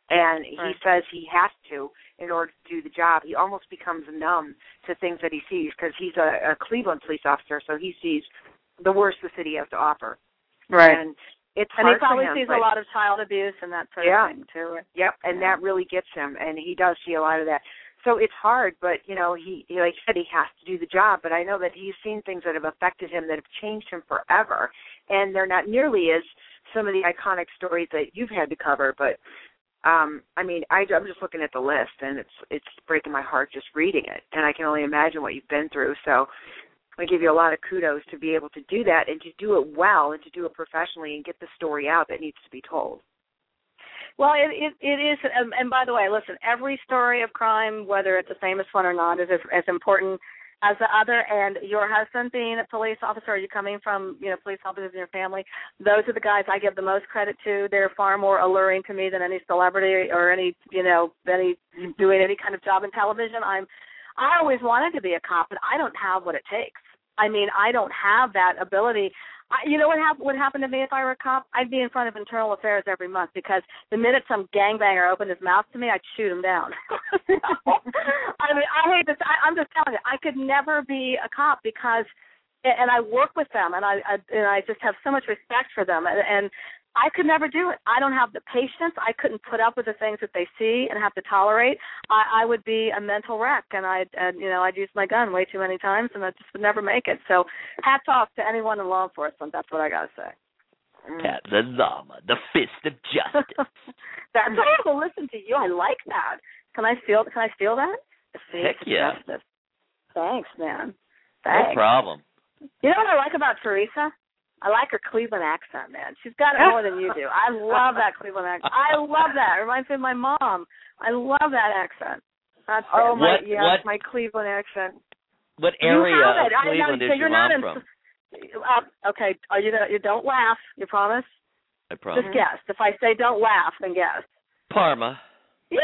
And he right. says he has to in order to do the job. He almost becomes numb to things that he sees because he's a, a Cleveland police officer, so he sees the worst the city has to offer. Right. And it's and hard he probably for him, sees but, a lot of child abuse and that sort yeah, of thing, too. Yep, and yeah. that really gets him, and he does see a lot of that. So it's hard, but, you know, he, he, like I said, he has to do the job, but I know that he's seen things that have affected him that have changed him forever, and they're not nearly as some of the iconic stories that you've had to cover, but, um, I mean, I, I'm just looking at the list, and it's it's breaking my heart just reading it, and I can only imagine what you've been through, so I give you a lot of kudos to be able to do that and to do it well and to do it professionally and get the story out that needs to be told. Well, it, it, it is, and, and by the way, listen, every story of crime, whether it's a famous one or not, is as, as important as the other. And your husband being a police officer, are you coming from, you know, police officers in your family? Those are the guys I give the most credit to. They're far more alluring to me than any celebrity or any, you know, any doing any kind of job in television. I'm, I always wanted to be a cop, but I don't have what it takes. I mean, I don't have that ability. I, you know what hap- would happen to me if I were a cop? I'd be in front of internal affairs every month because the minute some gangbanger opened his mouth to me, I'd shoot him down. I mean, I hate this. I, I'm just telling you, I could never be a cop because, and I work with them, and I, I and I just have so much respect for them, and, and I could never do it. I don't have the patience. I couldn't put up with the things that they see and have to tolerate. I, I would be a mental wreck, and I'd, and, you know, I'd use my gun way too many times, and I just would never make it. So hats off to anyone in law enforcement. That's what I got to say. Pat the Llama, the fist of justice. That's why I will listen to you. I like that. Can I steal? Can I steal that? The fist Heck yeah. of justice. Thanks, man. Thanks. No problem. You know what I like about Teresa? I like her Cleveland accent, man. She's got it more than you do. I love that Cleveland accent. I love that. It reminds me of my mom. I love that accent. That's oh, it. my, what, yes, what, my Cleveland accent. What area you have of it. Cleveland I, is so your you're not mom in, from? Uh, okay, are you gonna, you don't laugh, you promise? I promise. Just guess. If I say don't laugh, then guess. Parma. Yeah.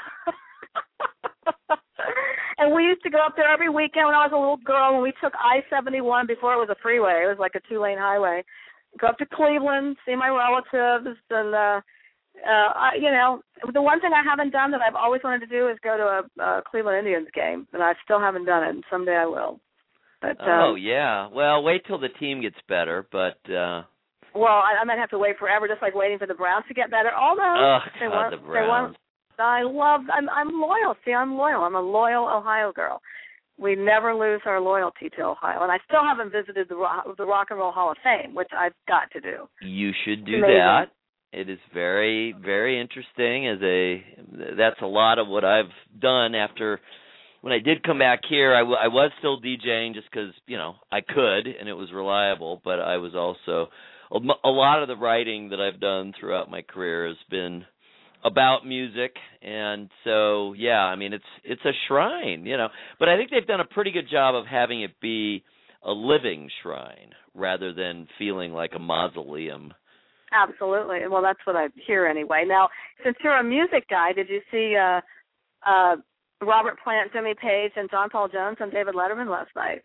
And we used to go up there every weekend when I was a little girl, and we took I seventy-one before it was a freeway. It was like a two-lane highway. Go up to Cleveland, see my relatives, and, uh, uh, I, you know, the one thing I haven't done that I've always wanted to do is go to a, a Cleveland Indians game, and I still haven't done it, and someday I will. But, oh, um, yeah. Well, wait till the team gets better, but... Uh... Well, I, I might have to wait forever, just like waiting for the Browns to get better. Although, Oh, they God, want, the they want, Browns. I love, I'm, I'm loyal. See, I'm loyal. I'm a loyal Ohio girl. We never lose our loyalty to Ohio. And I still haven't visited the, the Rock and Roll Hall of Fame, which I've got to do. You should do Amazing. that. It is very, very interesting. As a, that's a lot of what I've done after, when I did come back here, I, w- I was still DJing just because, you know, I could and it was reliable, but I was also, a lot of the writing that I've done throughout my career has been about music, and so yeah, I mean it's it's a shrine, you know. But I think they've done a pretty good job of having it be a living shrine rather than feeling like a mausoleum. Absolutely. Well, that's what I hear anyway. Now, since you're a music guy, did you see uh, uh, Robert Plant, Jimmy Page, and John Paul Jones on David Letterman last night?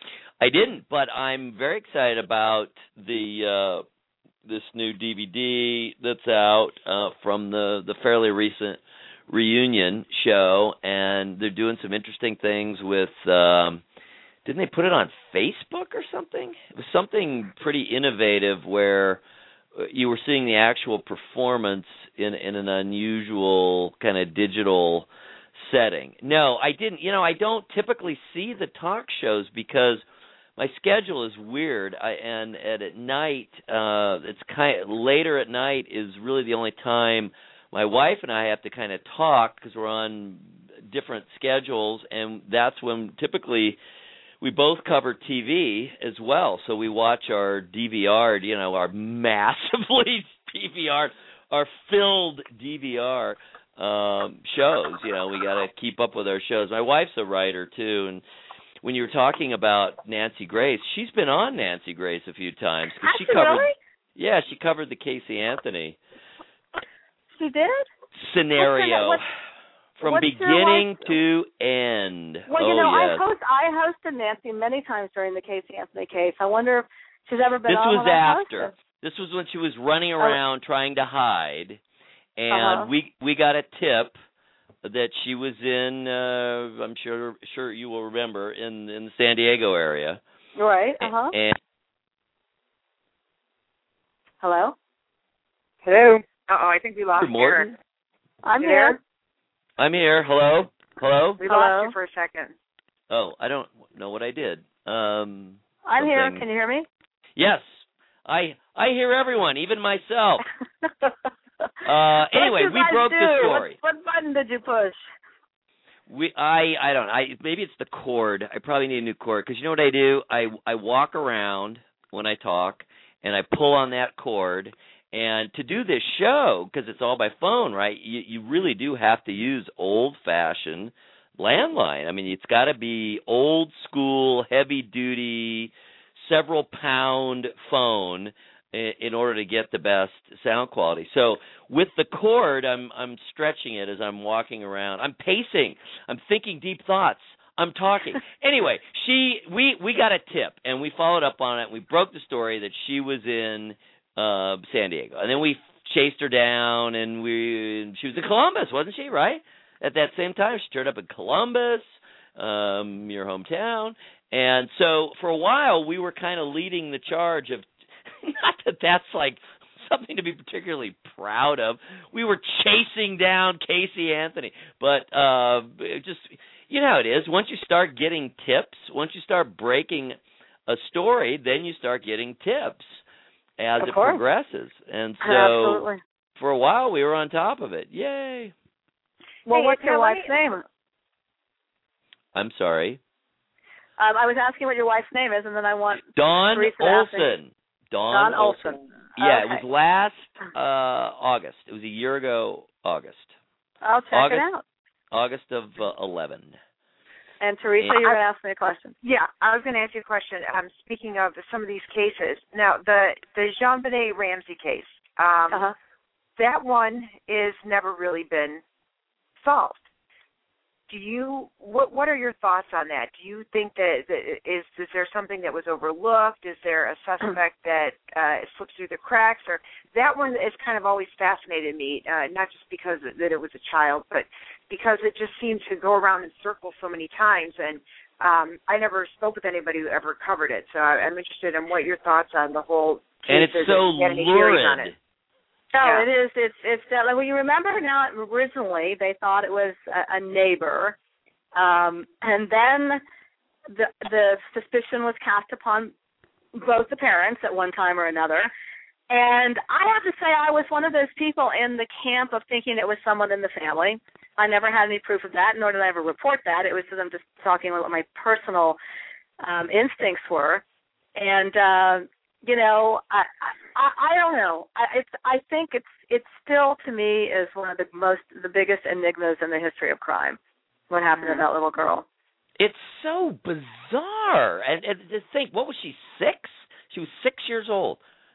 I didn't, but I'm very excited about the. Uh, this new D V D that's out uh, from the, the fairly recent reunion show, and they're doing some interesting things with, um, didn't they put it on Facebook or something? It was something pretty innovative where you were seeing the actual performance in, in an unusual kind of digital setting. No, I didn't. You know, I don't typically see the talk shows because my schedule is weird, I, and, and at night, uh, it's kind of, later at night is really the only time my wife and I have to kind of talk because we're on different schedules, and that's when typically we both cover T V as well. So we watch our D V R'd, you know, our massively D V R'd, our filled D V R um, shows. You know, we got to keep up with our shows. My wife's a writer too, and when you were talking about Nancy Grace, she's been on Nancy Grace a few times. Has she she covered, really? Yeah, she covered the Casey Anthony She did? scenario What's from what's beginning to end. Well, oh, you know, yes. I host I hosted Nancy many times during the Casey Anthony case. I wonder if she's ever been This on was when I after. hosted. This was when she was running around oh. trying to hide, and Uh-huh. we we got a tip that she was in. Uh, I'm sure sure you will remember in in the San Diego area. Right. Uh-huh. And Hello? Hello. Uh-oh, I think we lost Morton, Eric. I'm You here. there? I'm here. Hello, hello. We Hello? lost you for a second. Oh, I don't know what I did. Um, I'm here. something- Can you hear me? Yes, I I hear everyone, even myself. Uh, anyway, what did we I broke do? the story. What, what button did you push? We I I don't know. I maybe it's the cord. I probably need a new cord because you know what I do? I I walk around when I talk and I pull on that cord. And to do this show, because it's all by phone, right? You you really do have to use old-fashioned landline. I mean, it's got to be old school, heavy duty, several pound phone in, in order to get the best sound quality. So with the cord, I'm I'm stretching it as I'm walking around. I'm pacing. I'm thinking deep thoughts. I'm talking. Anyway, she we we got a tip and we followed up on it. We broke the story that she was in uh San Diego. And then we chased her down and we she was in Columbus, wasn't she, right? At that same time, she turned up in Columbus, um, your hometown. And so for a while we were kind of leading the charge of not that that's like something to be particularly proud of. We were chasing down Casey Anthony. But uh it just you know how it is. Once you start getting tips, once you start breaking a story, then you start getting tips as Of it course. progresses. And so Absolutely. for a while we were on top of it. Yay. Well, Hey, what's now your let wife's me- name? I'm sorry. Um, I was asking what your wife's name is, and then I want Dawn Teresa to ask me. Olson. Dawn, Dawn Olson. Yeah, Okay. it was last uh August. It was a year ago August. I'll check August, it out. August of uh, eleven. And Teresa, And- you're going to ask me a question. Yeah, I was going to ask you a question. Um, speaking of some of these cases, now the the JonBenet Ramsey case, um, Uh-huh. that one is never really been solved. Do you what what are your thoughts on that? Do you think that, that is is there something that was overlooked? Is there a suspect that uh, slipped through the cracks? Or that one has kind of always fascinated me, uh, not just because that it was a child, but because it just seemed to go around in circles so many times. And um, I never spoke with anybody who ever covered it, so I, I'm interested in what your thoughts on the whole case And it's is, so if you had any theories on lurid. it. No, Yeah. it is. It's it's definitely. Well, you remember now. Originally, they thought it was a, a neighbor, um, and then the the suspicion was cast upon both the parents at one time or another. And I have to say, I was one of those people in the camp of thinking it was someone in the family. I never had any proof of that, nor did I ever report that. It was just I'm just talking about what my personal um, instincts were, and. Uh, You know, I, I I don't know. I it's I think it's it's still to me is one of the most the biggest enigmas in the history of crime. What happened Mm-hmm. to that little girl? It's so bizarre. And, and to think, what was she, six? She was six years old,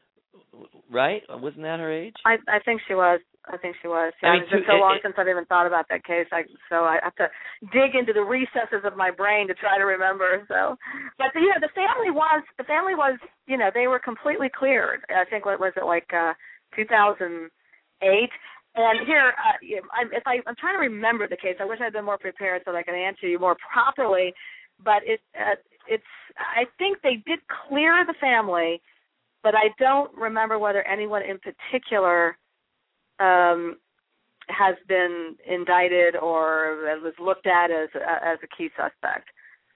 right? Wasn't that her age? I I think she was. I think she was. I Yeah, mean, it's been to- so long it- since I've even thought about that case. I so I have to dig into the recesses of my brain to try to remember. So, but the, you know, the family was the family was you know they were completely cleared. I think what was it like uh, two thousand eight. And here, uh, you know, I'm, if I, I'm trying to remember the case. I wish I'd been more prepared so that I could answer you more properly. But it, uh, it's. I think they did clear the family, but I don't remember whether anyone in particular um, has been indicted or was looked at as as a key suspect.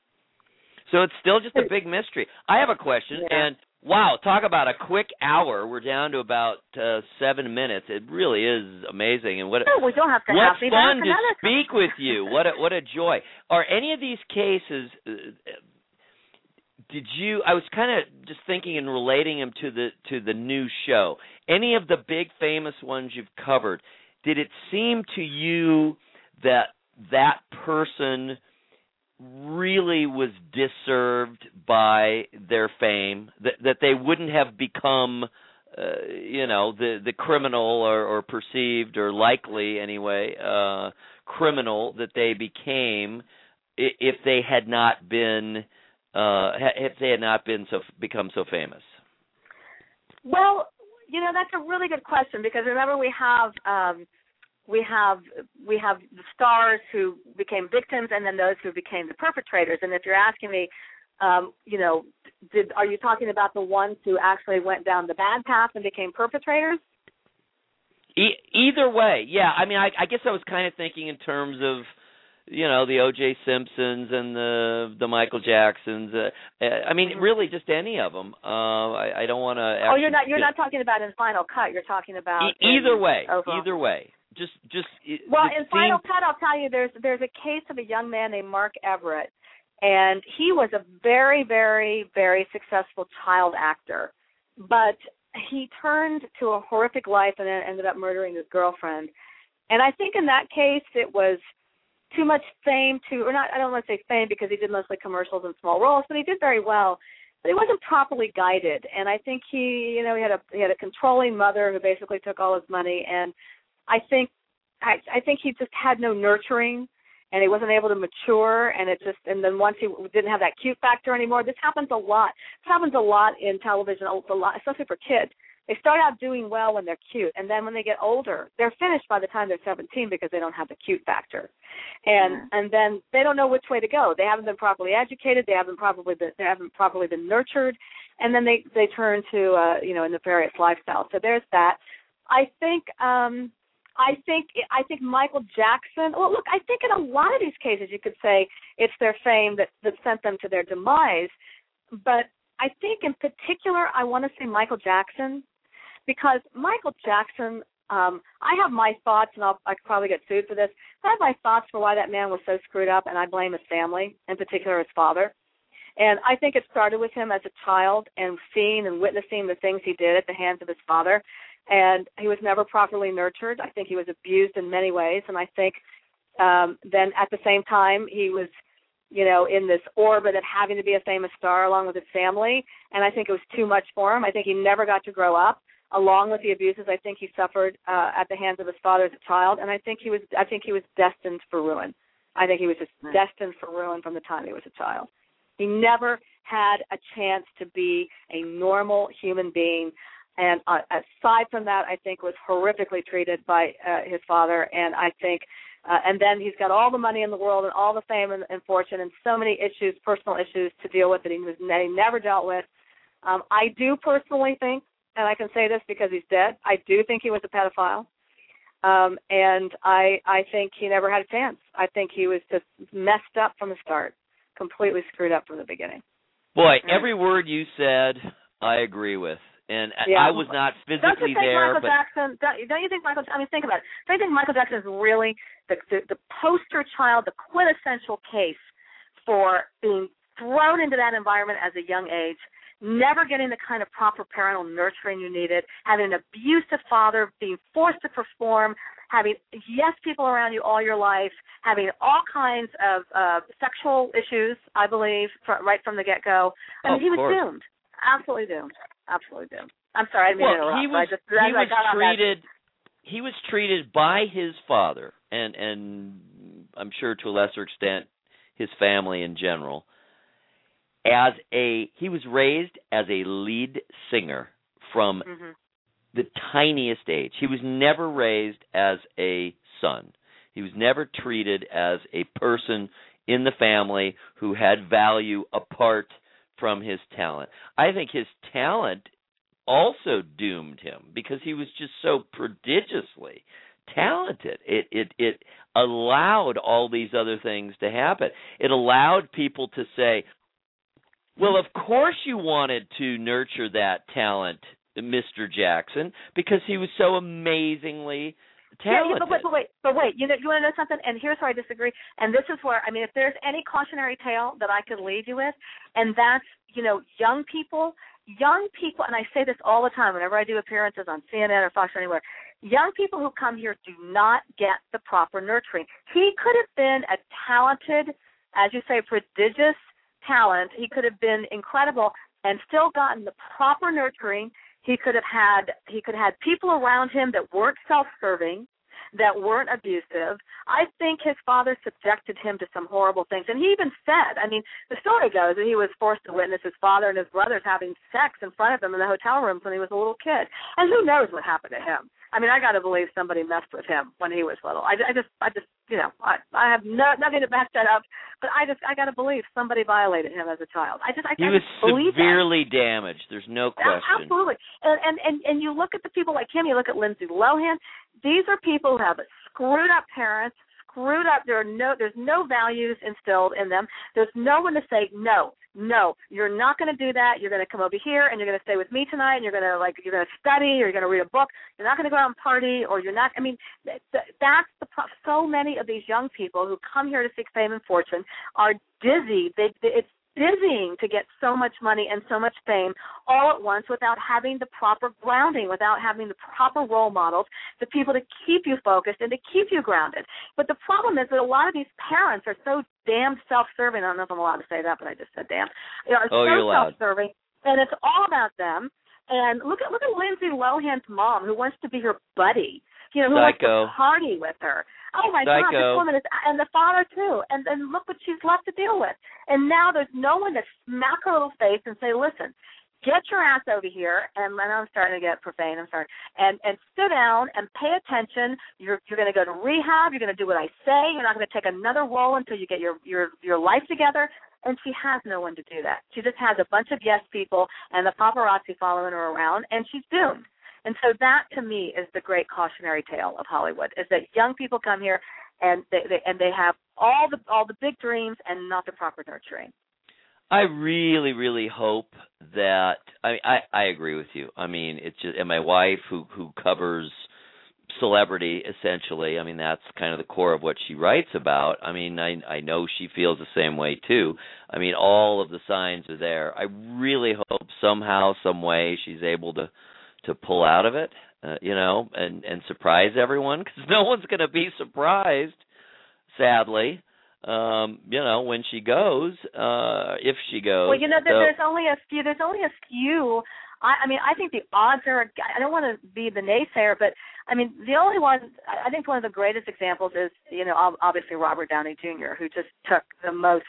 So it's still just a big mystery. I have a question, Yeah. and wow, talk about a quick hour. We're down to about uh, seven minutes. It really is amazing. And what No, we don't have to what have me fun back to another time. speak with you. What a, what a joy. Are any of these cases? Uh, did you? I was kind of just thinking and relating them to the to the new show. Any of the big famous ones you've covered? Did it seem to you that that person really was disserved by their fame, that that they wouldn't have become, uh, you know, the the criminal or, or perceived or likely anyway, uh, criminal that they became if they had not been, uh, if they had not been so become so famous? Well, you know, that's a really good question because remember we have um, we have we have the stars who became victims and then those who became the perpetrators. And if you're asking me, um, you know, did are you talking about the ones who actually went down the bad path and became perpetrators? E- either way, yeah. I mean, I, I guess I was kind of thinking in terms of, you know, the O J Simpsons and the the Michael Jacksons. Uh, I mean, Mm-hmm. really, just any of them. Uh, I, I don't want to. Oh, you're not you're not talking about in Final Cut. You're talking about e- either in, way. overall. Either way, just just. Well, it in Final seemed... Cut, I'll tell you, there's there's a case of a young man named Mark Everett, and he was a very, very, very successful child actor, but he turned to a horrific life and then ended up murdering his girlfriend. And I think in that case it was too much fame to, or not, I don't want to say fame because he did mostly commercials and small roles, but he did very well. But he wasn't properly guided. And I think he, you know, he had a he had a controlling mother who basically took all his money. And I think I, I think he just had no nurturing, and he wasn't able to mature. And it just, and then once he didn't have that cute factor anymore, this happens a lot. This happens a lot in television, a lot, especially for kids. They start out doing well when they're cute, and then when they get older, they're finished by the time they're seventeen because they don't have the cute factor, and mm-hmm. and then they don't know which way to go. They haven't been properly educated. They haven't properly been they haven't properly been nurtured, and then they they turn to uh, you know a nefarious lifestyle. So there's that. I think um, I think I think Michael Jackson. Well, look, I think in a lot of these cases you could say it's their fame that that sent them to their demise, but I think in particular I want to say Michael Jackson. Because Michael Jackson, um, I have my thoughts, and I'll, I could probably get sued for this. I have my thoughts for why that man was so screwed up, and I blame his family, in particular his father. And I think it started with him as a child and seeing and witnessing the things he did at the hands of his father. And he was never properly nurtured. I think he was abused in many ways. And I think um, then at the same time he was, you know, in this orbit of having to be a famous star along with his family. And I think it was too much for him. I think he never got to grow up. Along with the abuses, I think he suffered uh, at the hands of his father as a child, and I think he was I think he was destined for ruin. I think he was just right. destined for ruin from the time he was a child. He never had a chance to be a normal human being, and uh, aside from that, I think was horrifically treated by uh, his father, and I think, uh, and then he's got all the money in the world and all the fame and, and fortune and so many issues, personal issues to deal with that he, was, that he never dealt with. Um, I do personally think, and I can say this because he's dead, I do think he was a pedophile. Um, and I I think he never had a chance. I think he was just messed up from the start, completely screwed up from the beginning. Boy, every word you said, I agree with. And yeah. I was not physically don't you think there. Michael but Jackson, don't, don't you think Michael, I mean, think about it. Don't you think Michael Jackson is really the, the, the poster child, the quintessential case for being thrown into that environment as a young age, never getting the kind of proper parental nurturing you needed, having an abusive father, being forced to perform, having yes people around you all your life, having all kinds of uh, sexual issues, I believe, fr- right from the get-go. I mean, oh, he was course. doomed. Absolutely doomed. Absolutely doomed. I'm sorry, I didn't mean well, to interrupt. He was, just, he I was got treated. He was treated by his father, and and I'm sure to a lesser extent his family in general, as a he was raised as a lead singer from mm-hmm. the tiniest age. He was never raised as a son. He was never treated as a person in the family who had value apart from his talent. I think his talent also doomed him because he was just so prodigiously talented. It it it allowed all these other things to happen. It allowed people to say, well, of course you wanted to nurture that talent, Mister Jackson, because he was so amazingly talented. Yeah, but wait, but wait, but wait. You know, you want to know something? And here's where I disagree. And this is where, I mean, if there's any cautionary tale that I could leave you with, and that's, you know, young people, young people, and I say this all the time whenever I do appearances on C N N or Fox or anywhere, young people who come here do not get the proper nurturing. He could have been a talented, as you say, prodigious talent. He could have been incredible and still gotten the proper nurturing. He could have had he could have had people around him that weren't self-serving, that weren't abusive. I think his father subjected him to some horrible things. And he even said, I mean, the story goes that he was forced to witness his father and his brothers having sex in front of him in the hotel rooms when he was a little kid. And who knows what happened to him. I mean, I got to believe somebody messed with him when he was little. I, I just, I just, you know, I, I have no, nothing to back that up, but I just, I got to believe somebody violated him as a child. I just, I he can't was believe severely that. damaged. There's no question. Absolutely. And, and and and you look at the people like him. You look at Lindsay Lohan. These are people who have screwed up parents. Screwed up. There are no. There's no values instilled in them. There's no one to say no. No, you're not going to do that. You're going to come over here and you're going to stay with me tonight. And you're going to like you're going to study or you're going to read a book. You're not going to go out and party or you're not. I mean, th- th- that's the pro- so many of these young people who come here to seek fame and fortune are dizzy. They, they it's dizzying to get so much money and so much fame all at once without having the proper grounding, without having the proper role models, the people to keep you focused and to keep you grounded. But the problem is that a lot of these parents are so damn self-serving. I don't know if I'm allowed to say that, but I just said damn. You know, oh, so you're allowed. self-serving, and it's all about them. And look at look at Lindsay Lohan's mom, who wants to be her buddy. You know, who Psycho. wants to party with her. Oh, my Psycho. God, this woman is, and the father, too. And and look what she's left to deal with. And now there's no one to smack her little face and say, listen, get your ass over here, and I know I'm starting to get profane, I'm sorry, and, and sit down and pay attention. You're you're going to go to rehab. You're going to do what I say. You're not going to take another role until you get your, your, your life together. And she has no one to do that. She just has a bunch of yes people and the paparazzi following her around, and she's doomed. And so that, to me, is the great cautionary tale of Hollywood, is that young people come here and they, they and they have all the all the big dreams and not the proper nurturing. I really, really hope that I I, I agree with you. I mean, it's just and my wife who who covers celebrity essentially. I mean, that's kind of the core of what she writes about. I mean, I I know she feels the same way too. I mean, all of the signs are there. I really hope somehow, some way, she's able to. to pull out of it, uh, you know, and, and surprise everyone, because no one's going to be surprised, sadly, um, you know, when she goes, uh, if she goes. Well, you know, so, there's only a few, there's only a few, I, I mean, I think the odds are, I don't want to be the naysayer, but, I mean, the only one, I think one of the greatest examples is, you know, obviously Robert Downey Junior, who just took the most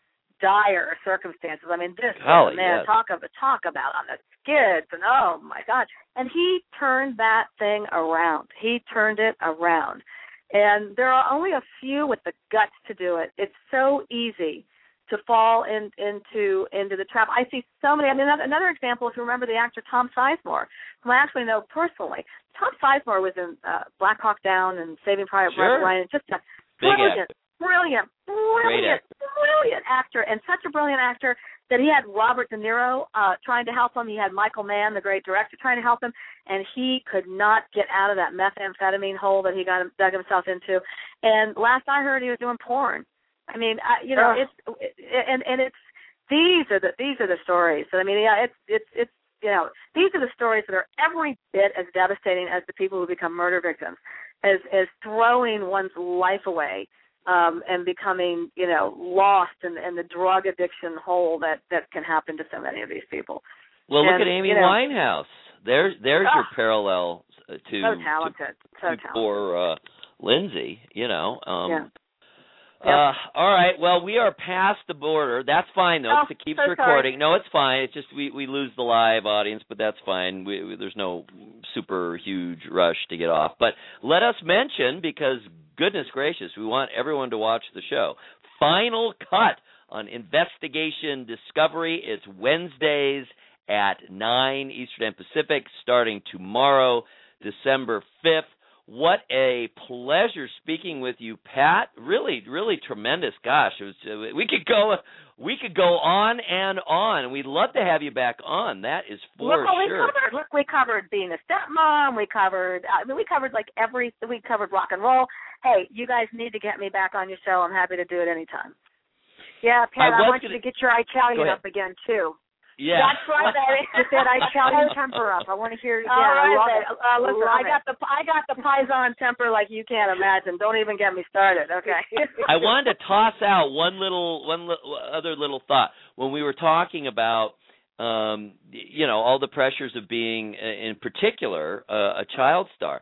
dire circumstances. I mean, this Golly, man, yes. talk about talk about on the skids, and oh my God! And he turned that thing around. He turned it around, and there are only a few with the guts to do it. It's so easy to fall in, into into the trap. I see so many. I mean, another, another example, if you remember the actor Tom Sizemore, whom I actually know personally. Tom Sizemore was in uh, Black Hawk Down and Saving Private sure. Ryan. Just a Big brilliant. actor. Brilliant, brilliant, brilliant actor, and such a brilliant actor that he had Robert De Niro uh, trying to help him. He had Michael Mann, the great director, trying to help him, and he could not get out of that methamphetamine hole that he got him, dug himself into. And last I heard, he was doing porn. I mean, I, you know, oh. it's it, and and it's these are the these are the stories. So I mean, yeah, it's it's it's you know, these are the stories that are every bit as devastating as the people who become murder victims, as as throwing one's life away. Um, and becoming, you know, lost in, in the drug addiction hole that, that can happen to so many of these people. Well, and, look at Amy you know, Winehouse. There's there's oh, your parallel to so talented, to, so to talented. poor uh, Lindsay. You know. Um, yeah. Uh, all right. Well, we are past the border. That's fine, though. Oh, It keeps so recording. sorry. No, it's fine. It's just we, we lose the live audience, but that's fine. We, we, there's no super huge rush to get off. But let us mention, because goodness gracious, we want everyone to watch the show. Final Cut on Investigation Discovery. It's Wednesdays at nine Eastern and Pacific, starting tomorrow, December fifth. What a pleasure speaking with you, Pat. Really, really tremendous. Gosh, it was, uh, we could go, we could go on and on. We'd love to have you back on. That is for look, well, sure. We covered, look, we covered being a stepmom. We covered, I mean, we covered like every. We covered rock and roll. Hey, you guys need to get me back on your show. I'm happy to do it anytime. Yeah, Pat, I I, was want gonna, you to get your Italian up again too. Yeah. That's right, baby. Get that Italian temper up. I want to hear it again. All right, I love babe. it. Uh, listen, love I got it. the I got the Paisan temper like you can't imagine. Don't even get me started, okay? I wanted to toss out one little, one li- other little thought when we were talking about, um, you know, all the pressures of being, in particular, uh, a child star.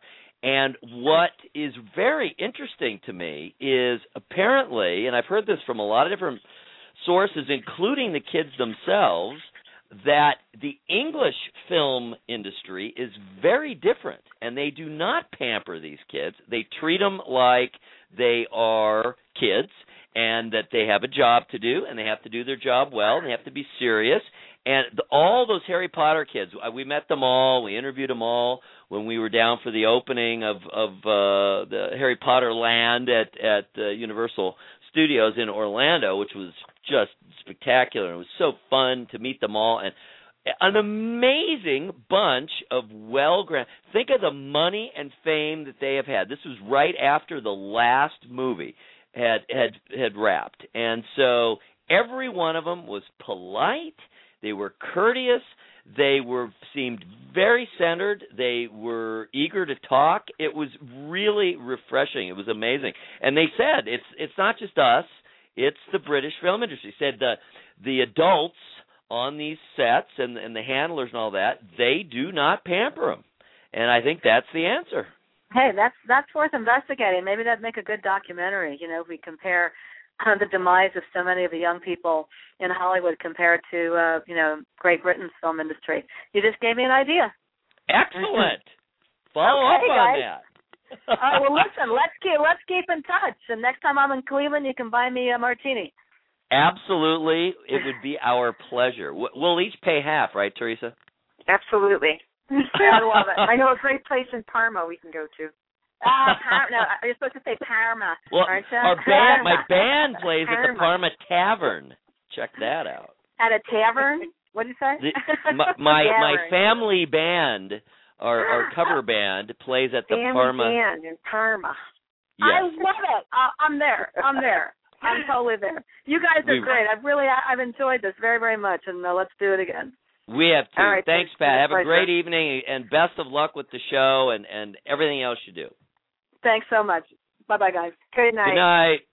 And what is very interesting to me is apparently, and I've heard this from a lot of different sources, including the kids themselves, that the English film industry is very different, and they do not pamper these kids. They treat them like they are kids and that they have a job to do, and they have to do their job well, and they have to be serious. And the, all those Harry Potter kids, we met them all, we interviewed them all when we were down for the opening of, of uh, the Harry Potter Land at, at uh, Universal Studios in Orlando, which was just spectacular. It was so fun to meet them all, and an amazing bunch of well-grounded. Think of the money and fame that they have had. This was right after the last movie had had had wrapped, and so every one of them was polite. They were courteous. They were seemed very centered. They were eager to talk. It was really refreshing. It was amazing. And they said it's it's not just us. It's the British film industry. Said the the adults on these sets and and the handlers and all that, they do not pamper them. And I think that's the answer. Hey, that's that's worth investigating. Maybe that'd make a good documentary. You know, if we compare uh, the demise of so many of the young people in Hollywood compared to, uh, you know, Great Britain's film industry. You just gave me an idea. Excellent. Follow okay, up on guys. that. All right, well, listen, let's keep let's keep in touch. And next time I'm in Cleveland, you can buy me a martini. Absolutely, it would be our pleasure. We'll each pay half, right, Teresa? Absolutely. I love it. I know a great place in Parma we can go to. Uh, Par- no, you're supposed to say Parma, well, aren't you? Our band, my band plays Parma. at the Parma Tavern. Check that out. At a tavern? What did you say? The, my my, my family band, our, our cover band, plays at the family Parma. band in Parma. Yes. I love it. Uh, I'm there. I'm there. I'm totally there. You guys are We- great. I've really, I've enjoyed this very, very much, and uh, let's do it again. We have to. All right, Thanks, thanks. Pat. Have My a great pleasure. evening, and best of luck with the show and, and everything else you do. Thanks so much. Bye-bye, guys. Good night. Good night.